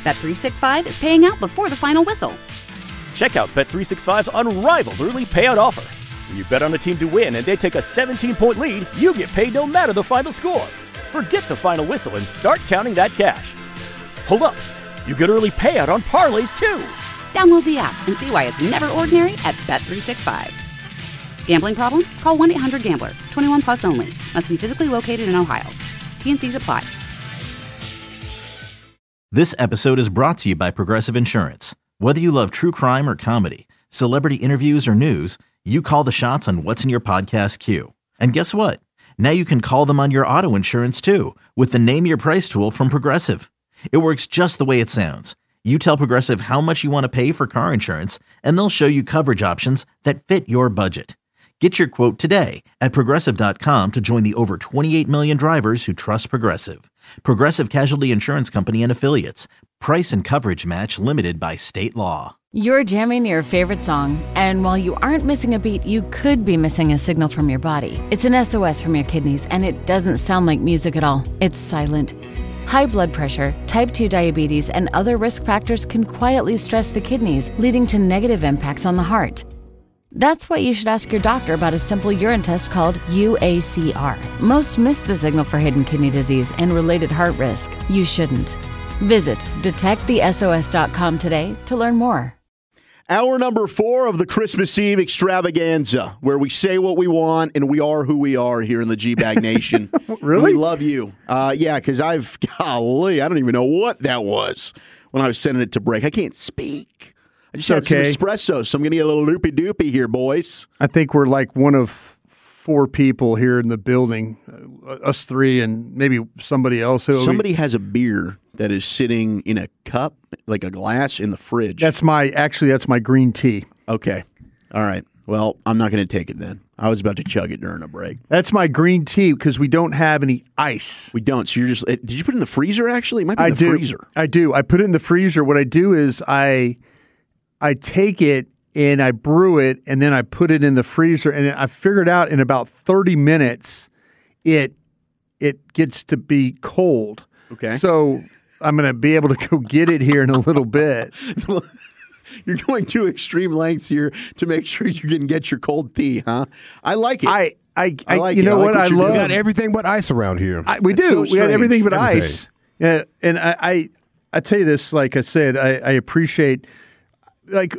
Bet365 is paying out before the final whistle. Check out Bet365's unrivaled early payout offer. When you bet on a team to win and they take a 17-point lead, you get paid no matter the final score. Forget the final whistle and start counting that cash. Hold up. You get early payout on parlays, too. Download the app and see why it's never ordinary at Bet365. Gambling problem? Call 1-800-GAMBLER. 21 plus only. Must be physically located in Ohio. T&Cs apply. This episode is brought to you by Progressive Insurance. Whether you love true crime or comedy, celebrity interviews or news, you call the shots on what's in your podcast queue. And guess what? Now you can call them on your auto insurance too with the Name Your Price tool from Progressive. It works just the way it sounds. You tell Progressive how much you want to pay for car insurance, and they'll show you coverage options that fit your budget. Get your quote today at Progressive.com to join the over 28 million drivers who trust Progressive. Progressive Casualty Insurance Company and Affiliates. Price and coverage match limited by state law. You're jamming your favorite song, and while you aren't missing a beat, you could be missing a signal from your body. It's an SOS from your kidneys, and it doesn't sound like music at all. It's silent. High blood pressure, type 2 diabetes, and other risk factors can quietly stress the kidneys, leading to negative impacts on the heart. That's why you should ask your doctor about a simple urine test called UACR. Most miss the signal for hidden kidney disease and related heart risk. You shouldn't. Visit detectthesos.com today to learn more. Hour number 4 of the Christmas Eve extravaganza, where we say what we want and we are who we are here in the G-Bag Nation. Really? We love you. Yeah, because I don't even know what that was when I was sending it to break. I can't speak. I just had some espresso, so I'm going to get a little loopy-doopy here, boys. I think we're like one of 4 people here in the building, us 3 and maybe somebody else. Somebody has a beer that is sitting in a cup, like a glass, in the fridge. That's my green tea. Okay. All right. Well, I'm not going to take it then. I was about to chug it during a break. That's my green tea because we don't have any ice. We don't. So you're just. Did you put it in the freezer? Actually, it might be in the freezer. I do. I put it in the freezer. What I do is I take it and I brew it and then I put it in the freezer and I figured out in about 30 minutes it gets to be cold. Okay. So I'm going to be able to go get it here in a little bit. You're going to extreme lengths here to make sure you can get your cold tea, huh? I like it. I like you know what I love? We got everything but ice around here. We do. So we got everything but Everything. ice. Yeah, and I tell you this, like I said, I appreciate, like,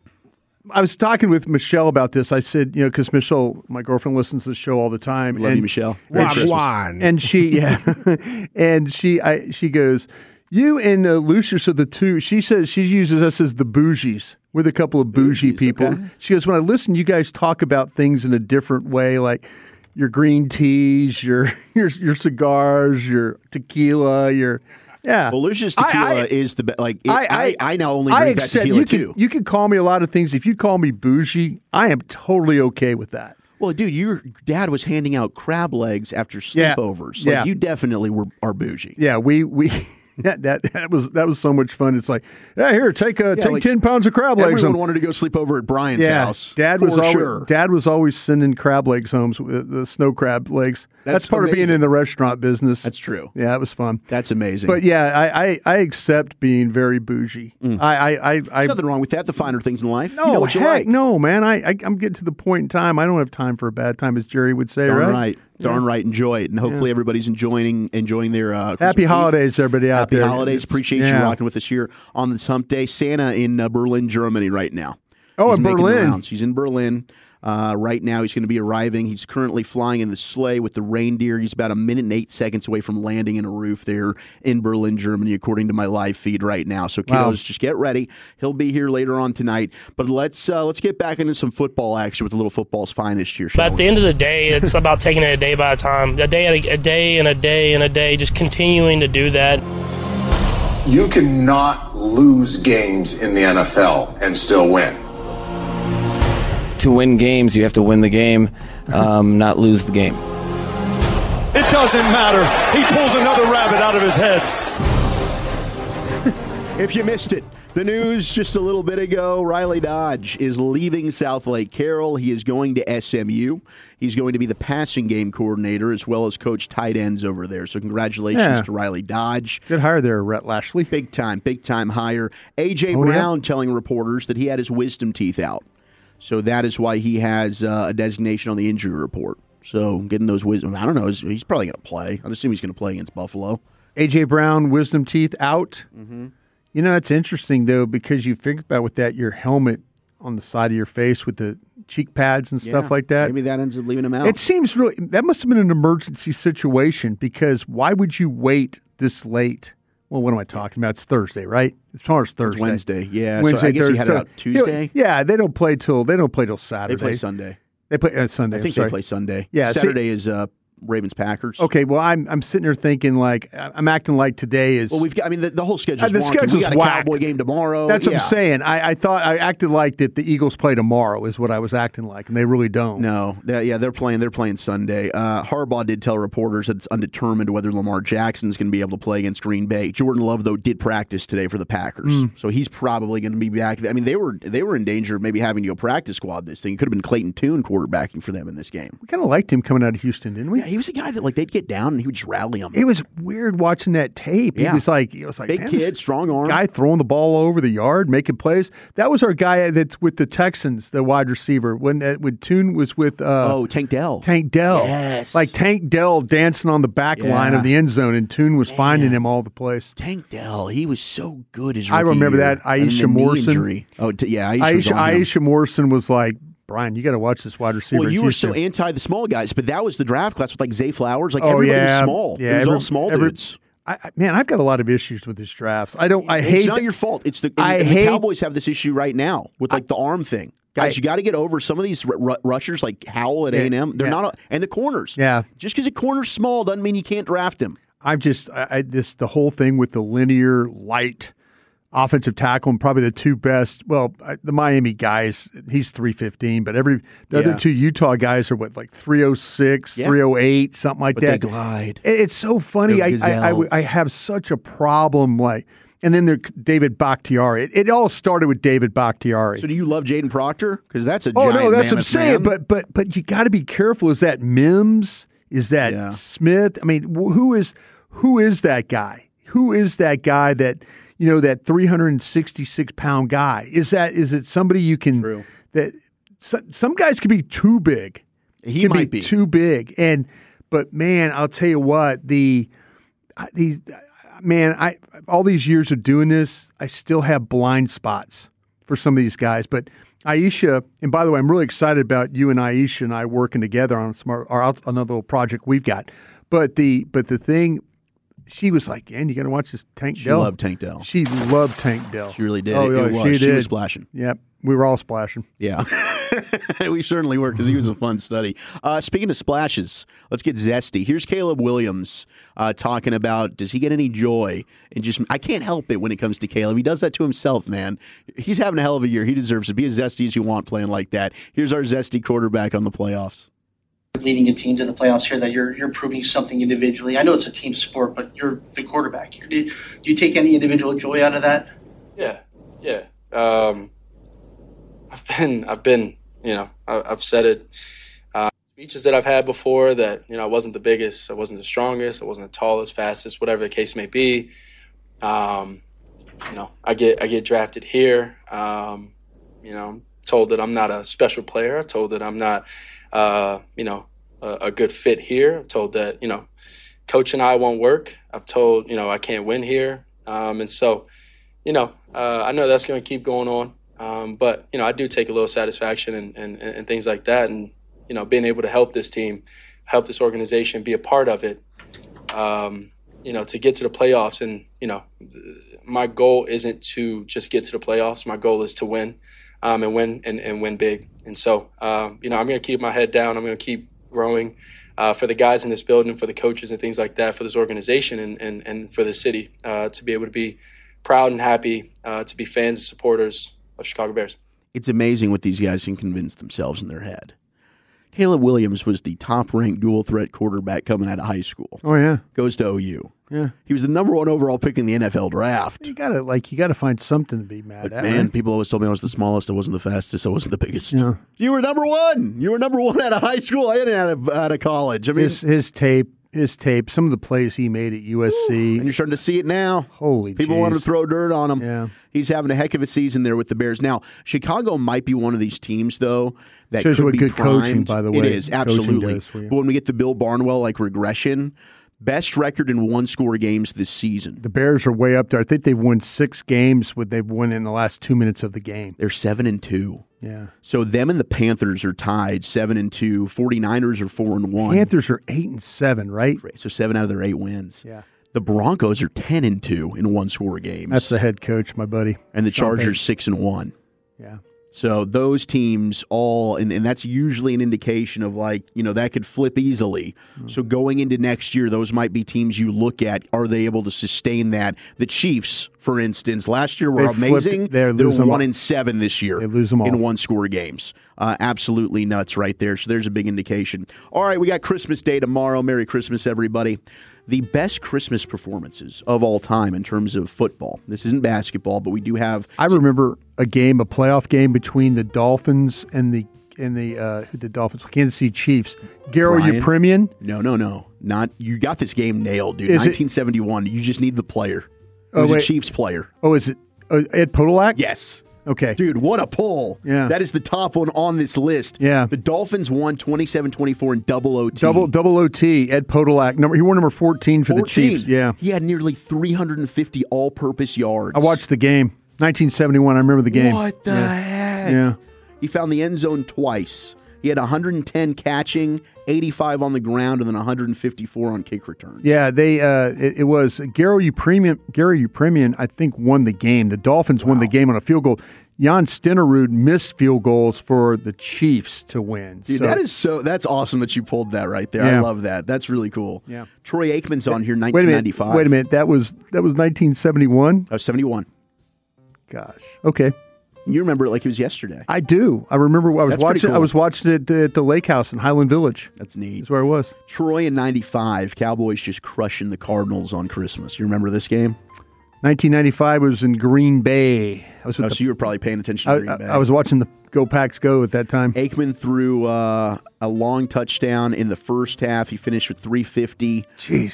I was talking with Michelle about this. I said, because Michelle, my girlfriend, listens to the show all the time. Love you, Michelle. And she, and she goes, you and Lucius are the two. She says she uses us as the bougies. We're the couple of bougie people. Okay. She goes, when I listen, you guys talk about things in a different way, like your green teas, your cigars, your tequila, yeah. Well, Lucius tequila is the best. Like, I now only drink that tequila too. You can call me a lot of things. If you call me bougie, I am totally okay with that. Well, dude, your dad was handing out crab legs after sleepovers. Like, you definitely are bougie. Yeah, we that was so much fun. It's like, here, take 10 pounds of crab legs. Everyone wanted to go sleep over at Brian's house. Dad was always sending crab legs home, the snow crab legs. That's part of being in the restaurant business. That's true. Yeah, it was fun. That's amazing. But yeah, I accept being very bougie. There's nothing wrong with that. The finer things in life. No, you know what you like. No, man. I'm getting to the point in time. I don't have time for a bad time, as Jerry would say. Darn right. Enjoy it, and hopefully everybody's enjoying their happy holidays, everybody out there. Happy holidays. Appreciate you rocking with us here on this Hump Day. Santa in Berlin, Germany, right now. Oh, in Berlin. He's in Berlin. Right now, he's going to be arriving. He's currently flying in the sleigh with the reindeer. He's about 1 minute and 8 seconds away from landing in a roof there in Berlin, Germany, according to my live feed right now. So, kiddos, just get ready. He'll be here later on tonight. But let's get back into some football action with a little football's finest here. But at the end of the day, it's about taking it a day by a time, a day and a day and a day, just continuing to do that. You cannot lose games in the NFL and still win. To win games, you have to win the game, not lose the game. It doesn't matter. He pulls another rabbit out of his head. If you missed it, the news just a little bit ago, Riley Dodge is leaving South Lake Carroll. He is going to SMU. He's going to be the passing game coordinator as well as coach tight ends over there. So congratulations to Riley Dodge. Good hire there, Rhett Lashley. Big time hire. A.J. Brown telling reporters that he had his wisdom teeth out. So that is why he has a designation on the injury report. So getting those wisdom, I don't know, he's probably going to play. I'd assume he's going to play against Buffalo. A.J. Brown, wisdom teeth out. Mm-hmm. You know, it's interesting, though, because you think about with that, your helmet on the side of your face with the cheek pads and stuff like that. Maybe that ends up leaving him out. It seems really, that must have been an emergency situation, because why would you wait this late? Well, what am I talking about? It's Thursday, right? Tomorrow's Thursday. It's Wednesday, yeah. Wednesday, so I guess Thursday. he had it out Tuesday? Yeah, they don't play till Saturday. They play Sunday. They play Sunday. I think they play Sunday. Yeah, Saturday is Ravens-Packers. Okay, well, I'm sitting there thinking like I'm acting like today is. Well, we've got. I mean, the whole schedule's the wonky. schedule's We got a whacked. Cowboy game tomorrow. That's what I'm saying. I thought I acted like that the Eagles play tomorrow is what I was acting like, and they really don't. No, they're playing Sunday. Harbaugh did tell reporters that it's undetermined whether Lamar Jackson's going to be able to play against Green Bay. Jordan Love, though, did practice today for the Packers, so he's probably going to be back. I mean, they were in danger of maybe having to go practice squad this thing. It could have been Clayton Tune quarterbacking for them in this game. We kind of liked him coming out of Houston, didn't we? Yeah, he was a guy that they'd get down and he would just rally them. It was weird watching that tape. Yeah. He was like big man, kid, strong arm, guy throwing the ball all over the yard, making plays. That was our guy that's with the Texans, the wide receiver. When Tune was with Tank Dell. Tank Dell, yes, like Tank Dell dancing on the back line of the end zone, and Tune was finding him all the place. Tank Dell, he was so good as I remember that. Aisha Morrison. Aisha Morrison was like, Brian, you got to watch this wide receiver. Well, you were so anti the small guys, but that was the draft class with like Zay Flowers. Like everybody was small. Yeah, it was all small dudes. I've got a lot of issues with these drafts. It's not your fault. It's the Cowboys have this issue right now with like the arm thing. Guys, you got to get over some of these rushers like Howell at A&M. They're not, and the corners. Yeah, just because a corner's small doesn't mean you can't draft him. The whole thing with the linear light offensive tackle and probably the two best. Well, the Miami guys, he's 315, but the other two Utah guys are like 306, 308, something like that. They glide. It's so funny. I have such a problem and then there's David Bakhtiari. It all started with David Bakhtiari. So do you love Jaden Proctor? Because that's a giant that's what I'm saying. Man. But you got to be careful. Is that Mims? Is that Smith? I mean, who is that guy? Who is that guy that that 366-pound guy? Is it somebody you can? True. That some guys could be too big. He might be too big. But man, I'll tell you what all these years of doing this, I still have blind spots for some of these guys. But Aisha, and by the way, I'm really excited about you and Aisha and I working together on another little project we've got. But the thing, she was like, "And you got to watch this Tank Dell." She loved Tank Dell. She loved Tank Dell. She really did. Oh, yeah, she was splashing. Yep, we were all splashing. Yeah. We certainly were because he was a fun study. Speaking of splashes, let's get zesty. Here's Caleb Williams talking about, does he get any joy? And I can't help it when it comes to Caleb. He does that to himself, man. He's having a hell of a year. He deserves to be as zesty as you want playing like that. Here's our zesty quarterback on the playoffs. Leading a team to the playoffs here, that you're proving something individually. I know it's a team sport, but you're the quarterback here. Do you take any individual joy out of that? Yeah. I've been. I've said it. Speeches that I've had before that, I wasn't the biggest, I wasn't the strongest, I wasn't the tallest, fastest, whatever the case may be. I get drafted here. I'm told that I'm not a special player. I'm told that I'm not, a good fit here. I'm told that, coach and I won't work. I've told, I can't win here. And so, I know that's going to keep going on. But I do take a little satisfaction and things like that. And, being able to help this team, help this organization, be a part of it, to get to the playoffs. And, my goal isn't to just get to the playoffs. My goal is to win and win big. And so, I'm going to keep my head down. I'm going to keep growing for the guys in this building, for the coaches and things like that, for this organization and for the city to be able to be proud and happy to be fans and supporters of Chicago Bears. It's amazing what these guys can convince themselves in their head. Caleb Williams was the top-ranked dual-threat quarterback coming out of high school. Oh, yeah. Goes to OU. Yeah. He was the number 1 overall pick in the NFL draft. You gotta find something to be mad at. Man, right? people always told me I was the smallest, I wasn't the fastest, I wasn't the biggest. Yeah. You were number 1. You were number 1 out of high school and out of college. I mean, his tape, some of the plays he made at USC. And you're starting to see it now. Holy People jeez. want to throw dirt on him. Yeah. He's having a heck of a season there with the Bears. Now, Chicago might be one of these teams, though, that Shows could what be good primed. coaching, by the way. It is, absolutely. Does for you. But when we get the Bill Barnwell regression, best record in one-score games this season. The Bears are way up there. I think they've won 6 games. They've won in the last 2 minutes of the game. They're 7-2. Yeah. So them and the Panthers are tied 7-2. 49ers are 4-1. Panthers are 8-7, right? So 7 out of their 8 wins. Yeah. The Broncos are 10-2 in one-score games. That's the head coach, my buddy. And the Chargers 6-1. Yeah. So those teams all, and that's usually an indication of that could flip easily. Mm-hmm. So going into next year, those might be teams you look at. Are they able to sustain that? The Chiefs, for instance, last year were amazing. They're 1-7 this year. They lose them all. In one-score games. Absolutely nuts right there. So there's a big indication. All right, we got Christmas Day tomorrow. Merry Christmas, everybody. The best Christmas performances of all time in terms of football. This isn't basketball, but we do have. I remember a playoff game between the Dolphins and the Dolphins, Kansas City Chiefs. Garo Yepremian. No. Not you. Got this game nailed, dude. Is 1971. You just need the player. It was a Chiefs player. Oh, is it Ed Podolak? Yes. Okay. Dude, what a pull. Yeah. That is the top one on this list. Yeah. The Dolphins won 27-24 in double OT. Double OT. Ed Podolak. He wore number 14 for the Chiefs. Yeah. He had nearly 350 all-purpose yards. I watched the game. 1971. I remember the game. What the heck? Yeah. He found the end zone twice. He had 110 catching, 85 on the ground, and then 154 on kick returns. Yeah, it was Garo Yepremian, I think, won the game. The Dolphins won the game on a field goal. Jan Stenerud missed field goals for the Chiefs to win. Dude, that's awesome that you pulled that right there. Yeah. I love that. That's really cool. Yeah. Troy Aikman's on here, 1995. Wait a minute. That was 1971? That was 71. Gosh. Okay. You remember it like it was yesterday. I do. I remember I was watching. Cool. I was watching it at the Lake House in Highland Village. That's neat. That's where I was. Troy in 95. Cowboys just crushing the Cardinals on Christmas. You remember this game? 1995 was in Green Bay. So you were probably paying attention to Green Bay. I was watching the Go Packs Go at that time. Aikman threw a long touchdown in the first half. He finished with 350. Jeez.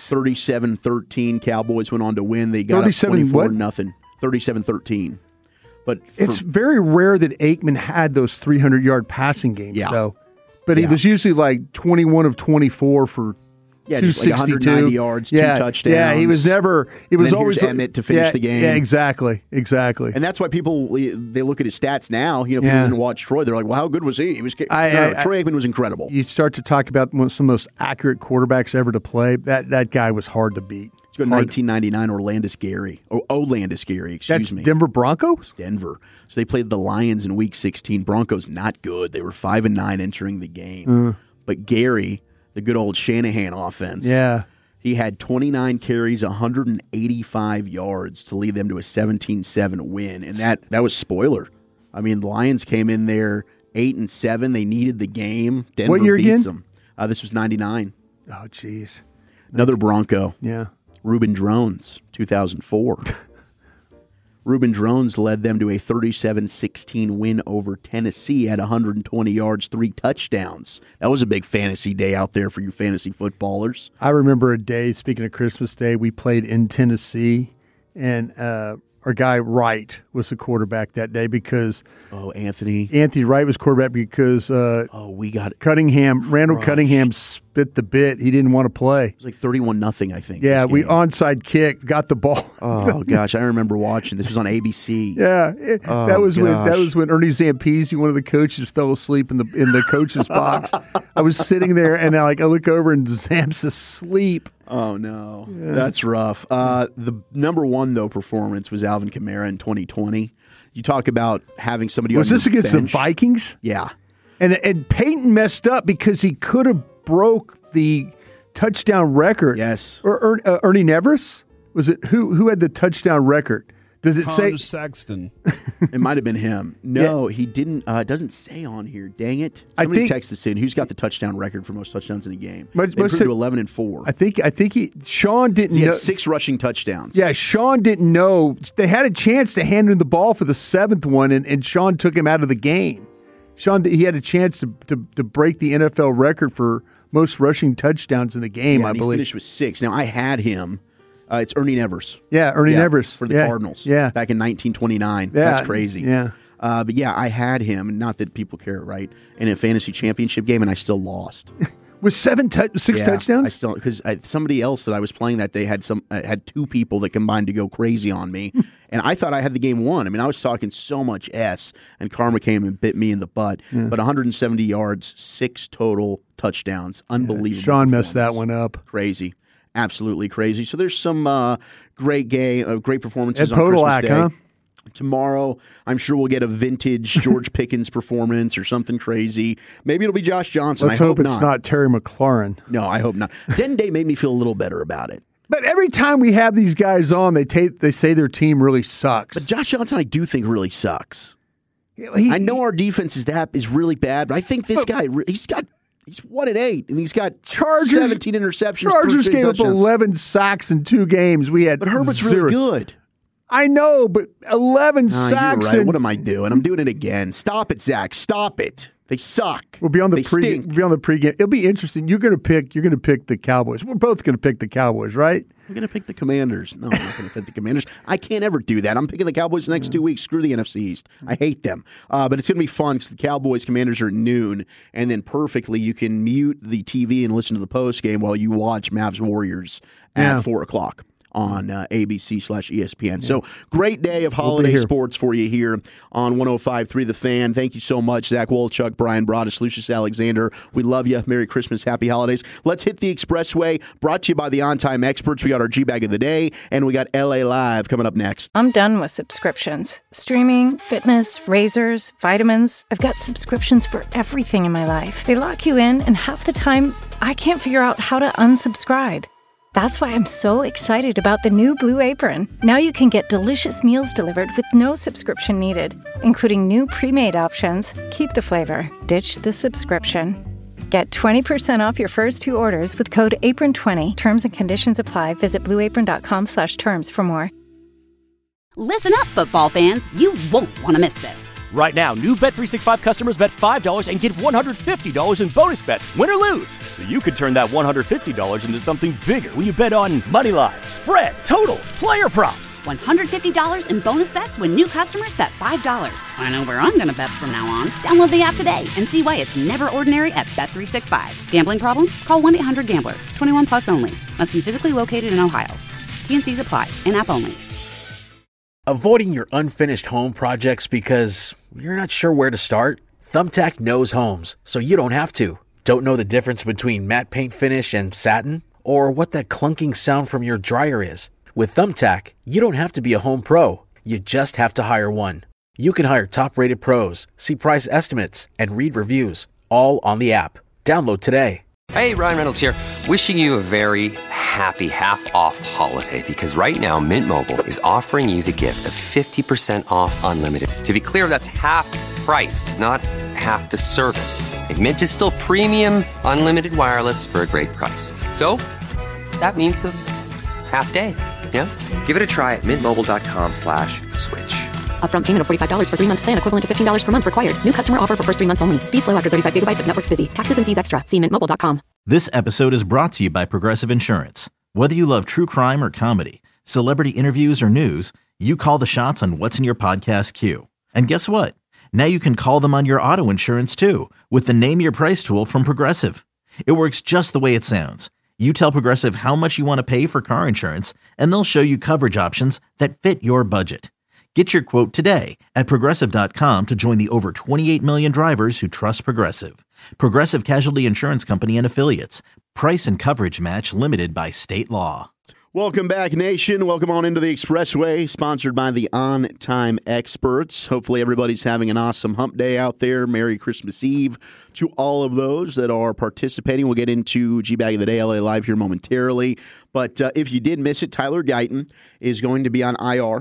37-13. Cowboys went on to win. They got up 24-0. 37-13. But it's very rare that Aikman had those 300-yard passing games. Yeah. So, but he was usually like 21 of 24 for 262. Like 190 yards, 2 touchdowns. Yeah, he was never. It was always Emmett to finish the game. Yeah, exactly. And that's why people they look at his stats now. People didn't watch Troy. They're like, "Well, how good was he?" He was. Troy Aikman was incredible. You start to talk about some of the most accurate quarterbacks ever to play. That guy was hard to beat. Let's go to 1999. Olandis Gary. Excuse me. Denver Broncos. Denver. So they played the Lions in Week 16. Broncos not good. They were 5-9 entering the game. But Gary, the good old Shanahan offense. Yeah. He had 29 carries, 185 yards to lead them to a 17-7 win. And that was spoiler. I mean, the Lions came in there 8-7. They needed the game. Denver what year beats again? them. This was 99. Oh, jeez. Another Bronco. Yeah. Reuben Drones, 2004. Reuben Drones led them to a 37-16 win over Tennessee at 120 yards, 3 touchdowns. That was a big fantasy day out there for you fantasy footballers. I remember a day, speaking of Christmas Day, we played in Tennessee, and our guy Wright was the quarterback that day because Anthony Wright was quarterback because we got Randall Cunningham spit the bit. He didn't want to play. It was like 31-0, I think. Yeah, we onside kick, got the ball. Oh gosh, I remember watching. This was on ABC. Yeah, that was when Ernie Zampese, one of the coaches, fell asleep in the coach's box. I was sitting there and I look over and Zamp's asleep. Oh, no. Yeah. That's rough. The number one, though, performance was Alvin Kamara in 2020. You talk about having somebody on your bench. Was this against the Vikings? Yeah. And Peyton messed up because he could have broke the touchdown record. Yes. Or Ernie Nevers? Was it who had the touchdown record? Does it say Connor Sexton? It might have been him. No, he didn't. It doesn't say on here. Dang it! Somebody text us in. Who's got the touchdown record for most touchdowns in a game? They improved to 11-4. I think Sean didn't. He had 6 rushing touchdowns. Yeah, Sean didn't know. They had a chance to hand him the ball for the 7th one, and Sean took him out of the game. Sean, he had a chance to break the NFL record for most rushing touchdowns in the game. I believe he finished with 6. Now I had him. It's Ernie Nevers. Yeah, Ernie Nevers. For the Cardinals. Yeah. Back in 1929. Yeah. That's crazy. Yeah. But yeah, I had him. Not that people care, right? In a fantasy championship game, and I still lost. With 6 touchdowns? I still, because somebody else that I was playing that day had 2 people that combined to go crazy on me, and I thought I had the game won. I mean, I was talking so much S, and karma came and bit me in the butt. Yeah. But 170 yards, 6 total touchdowns, unbelievable. Sean messed that one up. Crazy. Absolutely crazy. So there's some great performances on Podolak, Christmas Day. Huh? Tomorrow, I'm sure we'll get a vintage George Pickens performance or something crazy. Maybe it'll be Josh Johnson. Let's hope it's not Terry McLaurin. No, I hope not. Den Day made me feel a little better about it. But every time we have these guys on, they say their team really sucks. But Josh Johnson, I do think really sucks. I know our defense is really bad, but I think this guy, he's 1-8, and he's got 17 interceptions. Chargers gave up 11 sacks in 2 games. But Herbert's really good. I know, but 11 sacks. You're right. What am I doing? I'm doing it again. Stop it, Zach. Stop it. They suck. We'll be on the pregame. It'll be interesting. You're going to pick the Cowboys. We're both going to pick the Cowboys, right? I'm going to pick the Commanders. No, I'm not going to pick the Commanders. I can't ever do that. I'm picking the Cowboys the next 2 weeks. Screw the NFC East. I hate them. But it's going to be fun because the Cowboys, Commanders are at noon, and then perfectly you can mute the TV and listen to the post game while you watch Mavs Warriors at 4 o'clock. On ABC/ESPN. So great day of holiday sports for you here on 105.3 The Fan. Thank you so much, Zach Wolchuk, Brian Broaddus, Lucius Alexander. We love you. Merry Christmas. Happy holidays. Let's hit the Expressway. Brought to you by the On Time Experts. We got our G-Bag of the day, and we got LA Live coming up next. I'm done with subscriptions. Streaming, fitness, razors, vitamins. I've got subscriptions for everything in my life. They lock you in, and half the time, I can't figure out how to unsubscribe. That's why I'm so excited about the new Blue Apron. Now you can get delicious meals delivered with no subscription needed, including new pre-made options. Keep the flavor, ditch the subscription. Get 20% off your first 2 orders with code APRON20. Terms and conditions apply. Visit blueapron.com/terms for more. Listen up, football fans. You won't want to miss this. Right now, new Bet365 customers bet $5 and get $150 in bonus bets, win or lose. So you could turn that $150 into something bigger when you bet on money line, spread, totals, player props. $150 in bonus bets when new customers bet $5. I know where I'm going to bet from now on. Download the app today and see why it's never ordinary at Bet365. Gambling problem? Call 1-800-GAMBLER. 21 plus only. Must be physically located in Ohio. T&Cs apply. In-app only. Avoiding your unfinished home projects because you're not sure where to start? Thumbtack knows homes, so you don't have to. Don't know the difference between matte paint finish and satin? Or what that clunking sound from your dryer is? With Thumbtack, you don't have to be a home pro. You just have to hire one. You can hire top-rated pros, see price estimates, and read reviews, all on the app. Download today. Hey, Ryan Reynolds here. Wishing you a very happy half-off holiday because right now Mint Mobile is offering you the gift of 50% off unlimited. To be clear, that's half price, not half the service. And Mint is still premium unlimited wireless for a great price. So that means a half day, yeah? Give it a try at mintmobile.com/switch. Upfront payment of $45 for 3-month plan, equivalent to $15 per month required. New customer offer for first 3 months only. Speed slow after 35 gigabytes if network's busy. Taxes and fees extra. See mintmobile.com. This episode is brought to you by Progressive Insurance. Whether you love true crime or comedy, celebrity interviews or news, you call the shots on what's in your podcast queue. And guess what? Now you can call them on your auto insurance too with the Name Your Price tool from Progressive. It works just the way it sounds. You tell Progressive how much you want to pay for car insurance, and they'll show you coverage options that fit your budget. Get your quote today at Progressive.com to join the over 28 million drivers who trust Progressive. Progressive Casualty Insurance Company and Affiliates. Price and coverage match limited by state law. Welcome back, nation. Welcome on into the Expressway, sponsored by the On Time Experts. Hopefully everybody's having an awesome hump day out there. Merry Christmas Eve to all of those that are participating. We'll get into G-Bag of the Day, LA Live here momentarily. But if you did miss it, Tyler Guyton is going to be on IR.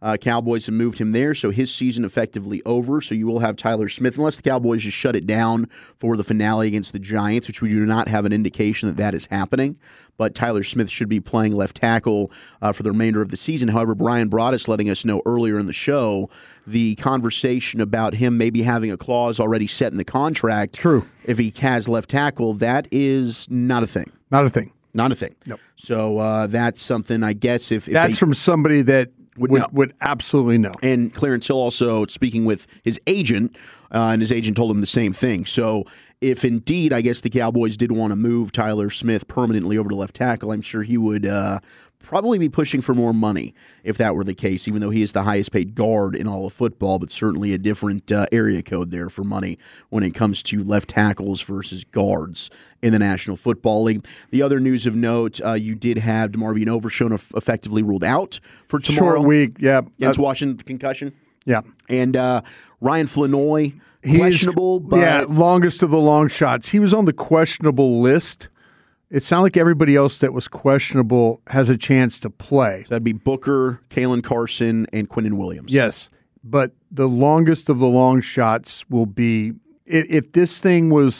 Cowboys have moved him there, so his season effectively over. So you will have Tyler Smith, unless the Cowboys just shut it down for the finale against the Giants, which we do not have an indication that is happening. But Tyler Smith should be playing left tackle for the remainder of the season. However, Brian Broaddus letting us know earlier in the show the conversation about him maybe having a clause already set in the contract. True. If he has left tackle, that is not a thing. Not a thing. Not a thing. Nope. So that's something, I guess, if that's from somebody that would absolutely know. And Clarence Hill also speaking with his agent, and his agent told him the same thing. So if indeed, I guess the Cowboys did want to move Tyler Smith permanently over to left tackle, I'm sure he would probably be pushing for more money if that were the case, even though he is the highest paid guard in all of football, but certainly a different area code there for money when it comes to left tackles versus guards in the National Football League. The other news of note, you did have DeMarvion Overshown effectively ruled out for tomorrow. Short week, yeah. Against Washington concussion. Yeah. And Ryan Flanoy, questionable. But longest of the long shots. He was on the questionable list. It sounded like everybody else that was questionable has a chance to play. So that'd be Booker, Kalen Carson, and Quinnen Williams. Yes, but the longest of the long shots will be if this thing was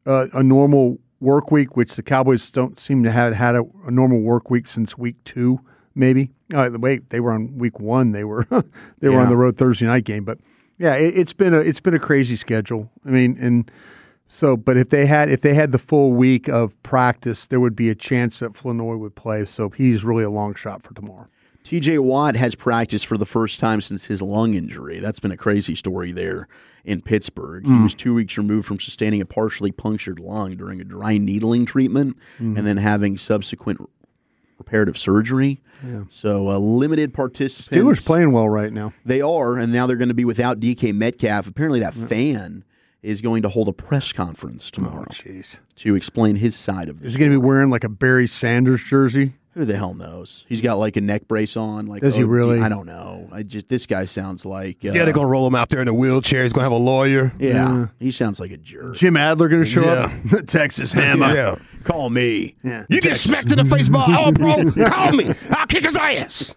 a normal work week, which the Cowboys don't seem to have had a normal work week since week 2, maybe. The way they were on week 1, they were were on the road Thursday night game. But yeah, it's been a crazy schedule. I mean, and. So, but if they had the full week of practice, there would be a chance that Flanoy would play. So he's really a long shot for tomorrow. TJ Watt has practiced for the first time since his lung injury. That's been a crazy story there in Pittsburgh. He was 2 weeks removed from sustaining a partially punctured lung during a dry needling treatment and then having subsequent reparative surgery. Yeah. So limited participants. Steelers playing well right now. They are, and now they're going to be without DK Metcalf. Apparently that fan is going to hold a press conference tomorrow to explain his side of this. Is he going to be wearing like a Barry Sanders jersey? Who the hell knows? He's got like a neck brace on. Like, does he really? I don't know. This guy sounds like they're going to roll him out there in a wheelchair. He's going to have a lawyer. Yeah, he sounds like a jerk. Jim Adler going to show up. Texas Hammer. Yeah, call me. Yeah. You get smacked in the face by all pro. Call me. I'll kick his ass.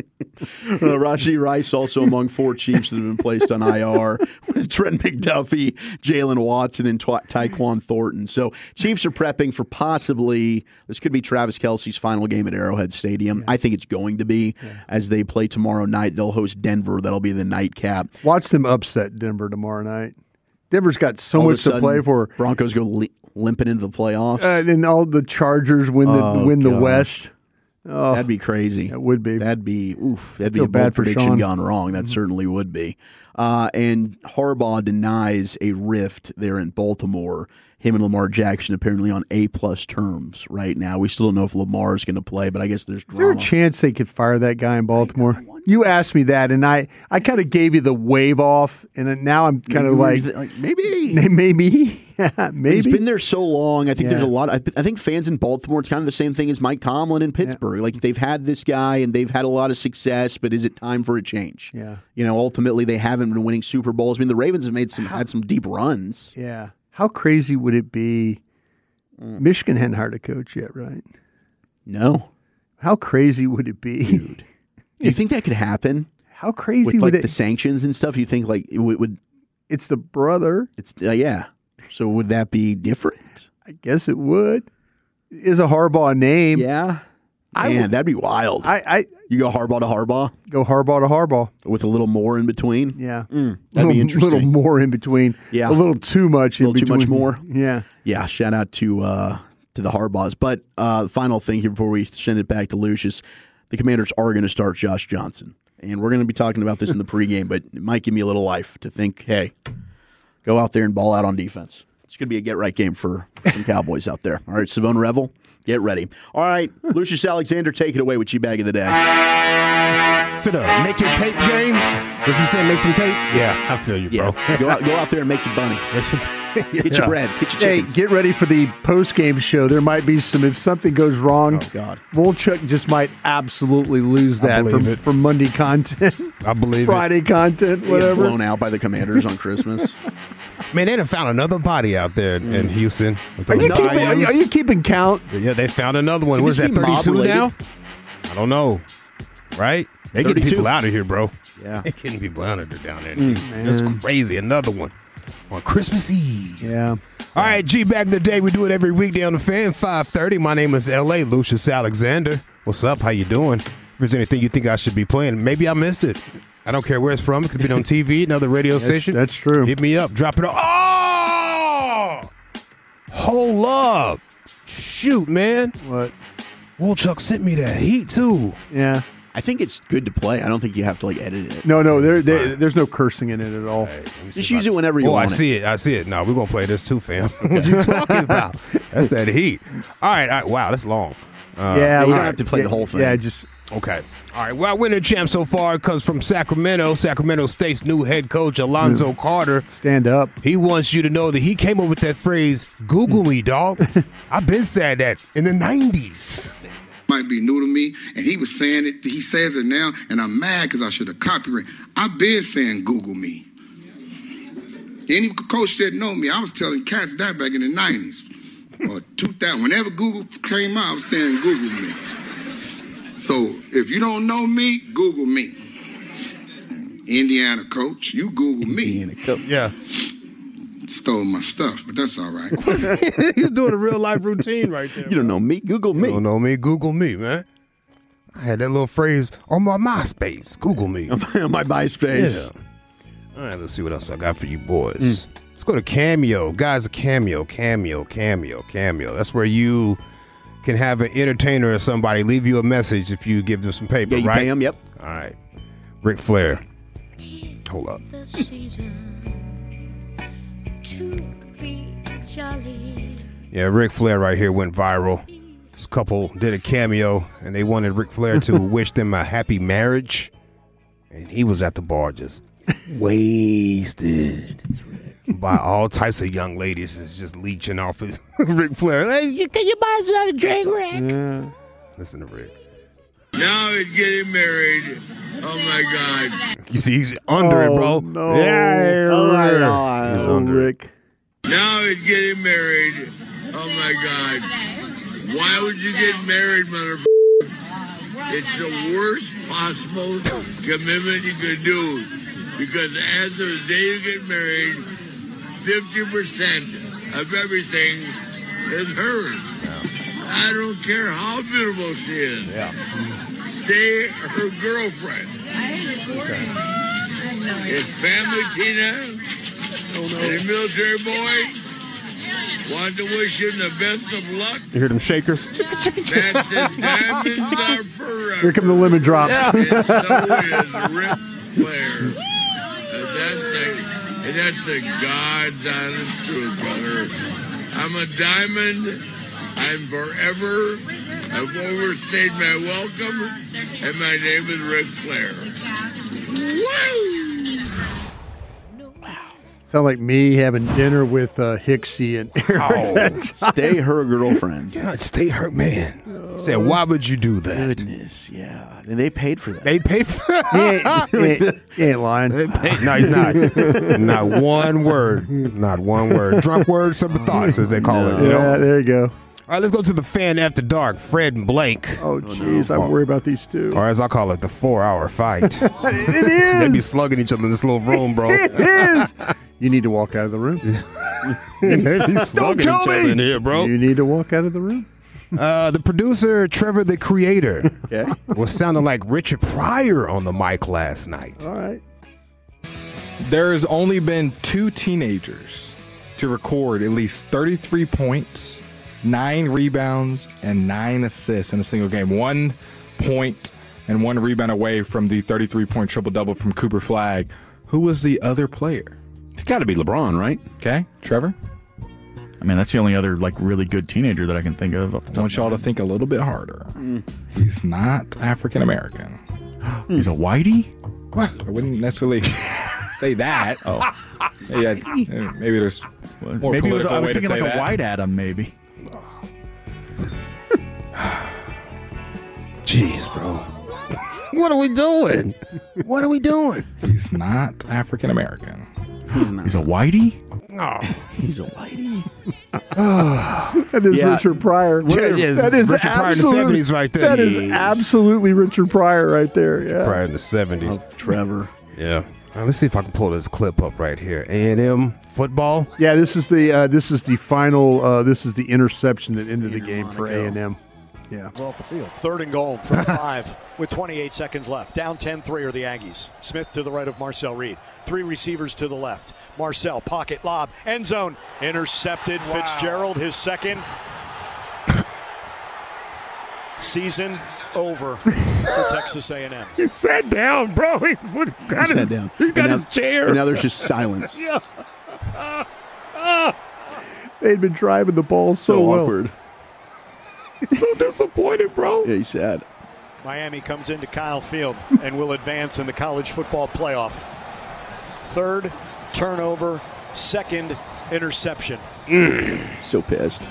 Rashee Rice also among 4 Chiefs that have been placed on IR with Trent McDuffie, Jalen Watson, and Tyquan Thornton. So Chiefs are prepping for possibly, this could be Travis Kelce's final game at Arrowhead Stadium. I think it's going to be as they play tomorrow night. They'll host Denver. That'll be the nightcap. Watch them upset Denver tomorrow night. Denver's got so much to play for. Broncos go limping into the playoffs. And all the Chargers win the West. Oh, that'd be crazy. It would be. That'd be a bad prediction gone wrong. That certainly would be. And Harbaugh denies a rift there in Baltimore. Him and Lamar Jackson apparently on A-plus terms right now. We still don't know if Lamar is going to play, but I guess there's drama. Is there a chance they could fire that guy in Baltimore? You asked me that, and I kind of gave you the wave off, and now I'm kind of like maybe. Maybe. He's been there so long. I think there's a lot. I think fans in Baltimore, it's kind of the same thing as Mike Tomlin in Pittsburgh. Yeah. Like they've had this guy and they've had a lot of success, but is it time for a change? Yeah. Ultimately they haven't been winning Super Bowls. I mean, the Ravens have had some deep runs. Yeah. How crazy would it be? Michigan hadn't hired a coach yet, right? No. How crazy would it be? Dude. Do you think that could happen? How crazy with would it? The sanctions and stuff? You think like it would? It's the brother. It's yeah. So would that be different? I guess it would. Is a Harbaugh name? Yeah. That'd be wild. You go Harbaugh to Harbaugh? Go Harbaugh to Harbaugh. With a little more in between? Yeah. That'd be interesting. A little more in between. Yeah. A little too much in between. Too much more? Yeah. Yeah. Shout out to the Harbaughs. But final thing here before we send it back to Lucius, the Commanders are going to start Josh Johnson. And we're going to be talking about this in the pregame, but it might give me a little life to think, hey, go out there and ball out on defense. It's going to be a get-right game for some Cowboys out there. All right, Savone Revel, get ready. All right, Lucius Alexander, take it away with G-Bag of the Day. So make your tape game. If you say make some tape, I feel you, bro. Go out there and make your bunny. Get your breads, get your chickens. Hey, get ready for the post-game show. There might be if something goes wrong, oh God, Wolchuk just might absolutely lose that for Monday content. I believe Friday content, whatever. Blown out by the Commanders on Christmas. Man, they done found another body out there in Houston. Are you keeping count? Yeah, they found another one. What is that, 32 now? I don't know. Right? They getting 32. people out of here, bro. Yeah. They getting people out of there down there. That's crazy. Another one on Christmas Eve. Yeah. All right, G, back in the day, we do it every weekday on the Fan, 5:30. My name is L.A. Lucius Alexander. What's up? How you doing? If there's anything you think I should be playing, maybe I missed it. I don't care where it's from. It could be on TV, another radio station. That's true. Hit me up. Drop it off. Oh! Hold up. Shoot, man. What? Woolchuck sent me that heat, too. Yeah. I think it's good to play. I don't think you have to like edit it. No, there's no cursing in it at all. Just use it whenever you want. I see it. No, we're going to play this too, fam. What you talking about? That's that heat. All right. Wow, that's long. You don't have to play the whole thing. Yeah, just... Okay. All right. Well, our winning champ so far comes from Sacramento. Sacramento State's new head coach, Alonzo Carter. Stand up. He wants you to know that he came up with that phrase, Google me, dog. I've been saying that in the 90s. Might be new to me, and he was saying it. He says it now, and I'm mad because I should have copyrighted. I've been saying Google me. Any coach that know me, I was telling cats that back in the 90s or 2000. Whenever Google came out, I was saying Google me. So if you don't know me, Google me. Indiana coach, you Google me. Yeah. Stole my stuff, but that's all right. He's doing a real life routine right there. You don't know me, Google me. You don't know me, Google me, man. I had that little phrase on my MySpace. Google me. On my MySpace. Yeah. All right, let's see what else I got for you boys. Let's go to Cameo. Guys, Cameo. That's where you can have an entertainer or somebody leave you a message if you give them some paper, Yeah, you right? pay them, yep. All right. Ric Flair. Hold up. Yeah, Ric Flair right here went viral. This couple did a cameo, and they wanted Ric Flair to wish them a happy marriage. And he was at the bar just wasted by all types of young ladies is just leeching off his Ric Flair. Hey, can you buy us another drink, Rick? Yeah. Listen to Rick. Now he's getting married. Oh my God. You see, he's under it, bro. No. Yeah, he's under Rick. Now he's getting married. Oh my God. Why would you get married, motherfucker? It's the worst possible commitment you could do. Because as of the day you get married, 50% of everything is hers. I don't care how beautiful she is. Yeah. Stay her girlfriend. It's family, Tina. And the military boy. Want to wish him the best of luck. You hear them shakers? That's his diamonds are forever. Here come the lemon drops. And so is Ric Flair. And that's the God's honest truth, brother. I'm a diamond. I'm forever. I've overstayed my welcome. And my name is Ric Flair. Woo! Sound like me having dinner with Hicksy and Eric. Stay her girlfriend. God, stay her man. Said, why would you do that? Goodness, yeah. And they paid for that. They paid for he ain't lying. No, he's not. Not one word. Not one word. Drunk words, simple thoughts, as they call it. You know? Yeah, there you go. All right, let's go to the Fan After Dark. Fred and Blake. Oh, jeez, I worry about these two. Or as I call it, the 4-hour fight. It is. They be slugging each other in this little room, bro. It is. You need to walk out of the room. They be slugging each other in here, bro. You need to walk out of the room. The producer, Trevor the Creator, was sounding like Richard Pryor on the mic last night. All right. There's only been 2 teenagers to record at least 33 points, 9 rebounds, and 9 assists in a single game. 1 point and 1 rebound away from the 33-point triple-double from Cooper Flagg. Who was the other player? It's got to be LeBron, right? Okay, Trevor? I mean, that's the only other really good teenager that I can think of. I want y'all to think a little bit harder. He's not African American. He's a whitey? What? I wouldn't necessarily say that. Oh, yeah, maybe there's more maybe political I was way to thinking say like that. a white Adam, maybe. Jeez, bro. What are we doing? What are we doing? He's not African American. He's a whitey? Oh, he's a whitey. That is Yeah. Richard Pryor. Yeah, it is. That is Richard Pryor in the absolute- 70s right there. That is Jeez. absolutely Richard Pryor right there. Yeah. Pryor in the 70s. Trevor. Yeah. Let's see if I can pull this clip up right here. A&M football. Yeah, this is the final. This is the interception that ended the game for A&M. Yeah. Off the field. 3rd and goal from 5 with 28 seconds left. Down 10-3 are the Aggies. Smith to the right of Marcel Reed. 3 receivers to the left. Marcel, pocket, lob, end zone. Intercepted. Wow. Fitzgerald, his second. Season over for Texas A&M. He sat down, bro. He sat down. He got his chair. And now there's just silence. Yeah. They'd been driving the ball so well. awkward. He's so disappointed, bro. Yeah, he's sad. Miami comes into Kyle Field and will advance in the college football playoff. 3rd turnover, 2nd interception. So pissed.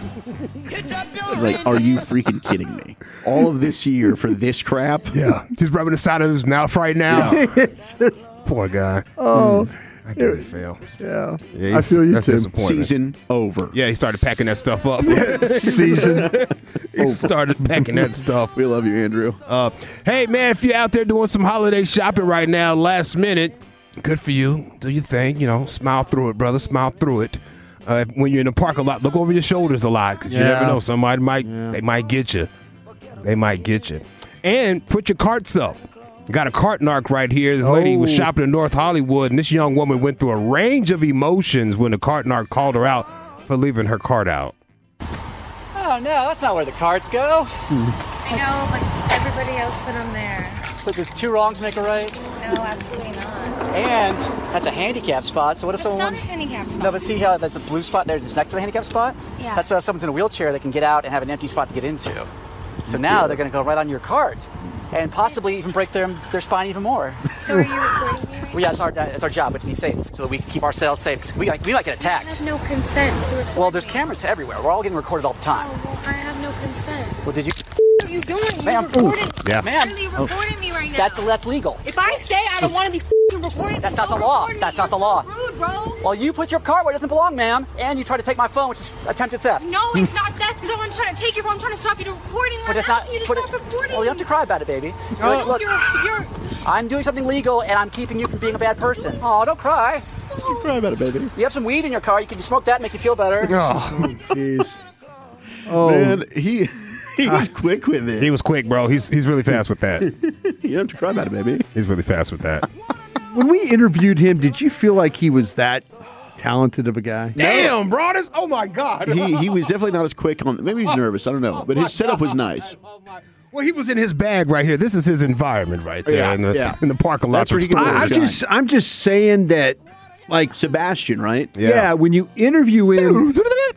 Like, are you freaking kidding me? All of this year for this crap? Yeah. He's rubbing the side of his mouth right now. Yeah. Poor guy. Oh. I get it, fail. Yeah. Yeah, I feel you, that's Tim. disappointing. Season over. Yeah, he started packing that stuff up. Season. He started packing that stuff. We love you, Andrew. Hey, man, if you're out there doing some holiday shopping right now, last minute, good for you. Do your thing. Smile through it, brother. Smile through it. When you're in the parking lot, look over your shoulders a lot because you never know. Somebody they might get you. They might get you. And put your carts up. Got a cart narc right here. This lady was shopping in North Hollywood, and this young woman went through a range of emotions when the cart narc called her out for leaving her cart out. Oh, no, that's not where the carts go. I know, but everybody else put them there. But does 2 wrongs make a right? No, absolutely not. And that's a handicap spot, so what if It's someone... not a handicap spot. No, but see how that's the blue spot there that's next to the handicap spot? Yeah. That's someone's in a wheelchair that can get out and have an empty spot to get into. So now they're going to go right on your cart and possibly even break their spine even more. So are you recording me? Well, yeah, it's our job, but to be safe, so that we can keep ourselves safe. 'Cause we might get I attacked. have no consent to record. Well, there's cameras everywhere. We're all getting recorded all the time. Oh, well, I have no consent. Well, did you... What are you doing? You're Ma'am. recording. Yeah. You're literally recording me right now. That's legal. If I say I don't want to be recording, That's not the law. That's not the law. rude, bro. Well, you put your cart where it doesn't belong, ma'am, and you try to take my phone, which is attempted theft. No, it's not that. Because I'm trying to take your phone. I'm trying to stop you recording. But I'm it's not. asking you to Put stop recording. Well, you have to cry about it, baby. No, Look, you're. I'm doing something legal, and I'm keeping you from being a bad person. Oh, don't cry. You cry about it, baby. You have some weed in your car. You can smoke that and make you feel better. Oh, jeez. Oh, man, he was quick with it. He was quick, bro. He's really fast with that. You have to cry about it, baby. He's really fast with that. When we interviewed him, did you feel like he was that talented of a guy? Damn, bro. Oh, my God. He was definitely not as quick on. Maybe he's nervous. I don't know. But his setup was nice. Well, he was in his bag right here. This is his environment right there in the parking lot. That's where he can I'm just saying that, like Sebastian, right? Yeah, when you interview him,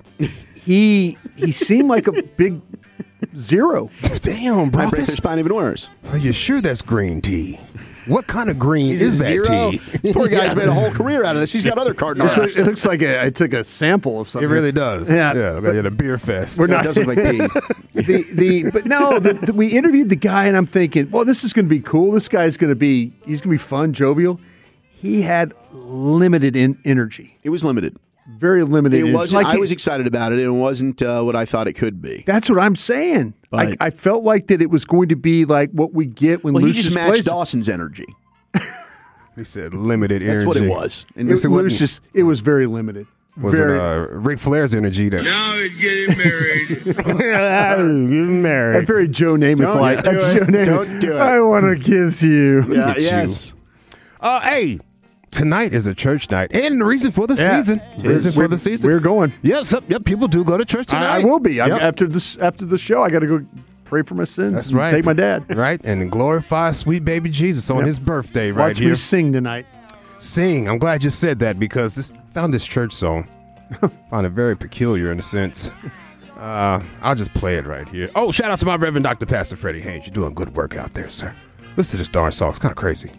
he seemed like a big zero. Damn, bro. I break their spine even worse. Are you sure that's green tea? What kind of green is that zero? tea? This poor guy's made a whole career out of this. He's got other card narcs. It looks like I took a sample of It something. really does. Yeah. Like at a beer fest. We're not. It does look like pee. But no, we interviewed the guy, and I'm thinking, well, this is going to be cool. This guy's going to be fun, jovial. He had limited energy. It was limited. Very limited. It energy. wasn't. I was excited about it. And it wasn't what I thought it could be. That's what I'm saying. But- I felt like that it was going to be like what we get when Well, he Lucius just matched plays. Dawson's energy. He said limited energy. That's what it was. And it was very limited. Was very, it Ric Flair's energy? That Now it's getting married. getting married. That's very Joe Namath-like. Don't do it. Joe Namath. Don't do it. I want to kiss you. Yeah, Get yes. Hey, tonight is a church night, and the reason for the season. We're going. Yep. People do go to church tonight. I will be. Yep. After the show, I got to go pray for my sins. That's and right. Take my dad. Right, and glorify sweet baby Jesus on his birthday right Watch here. me sing tonight. Sing. I'm glad you said that because found this church song. Found it very peculiar in a sense. I'll just play it right here. Oh, shout out to my Reverend Dr. Pastor Freddie Haynes. You're doing good work out there, sir. Listen to this darn song. It's kind of crazy.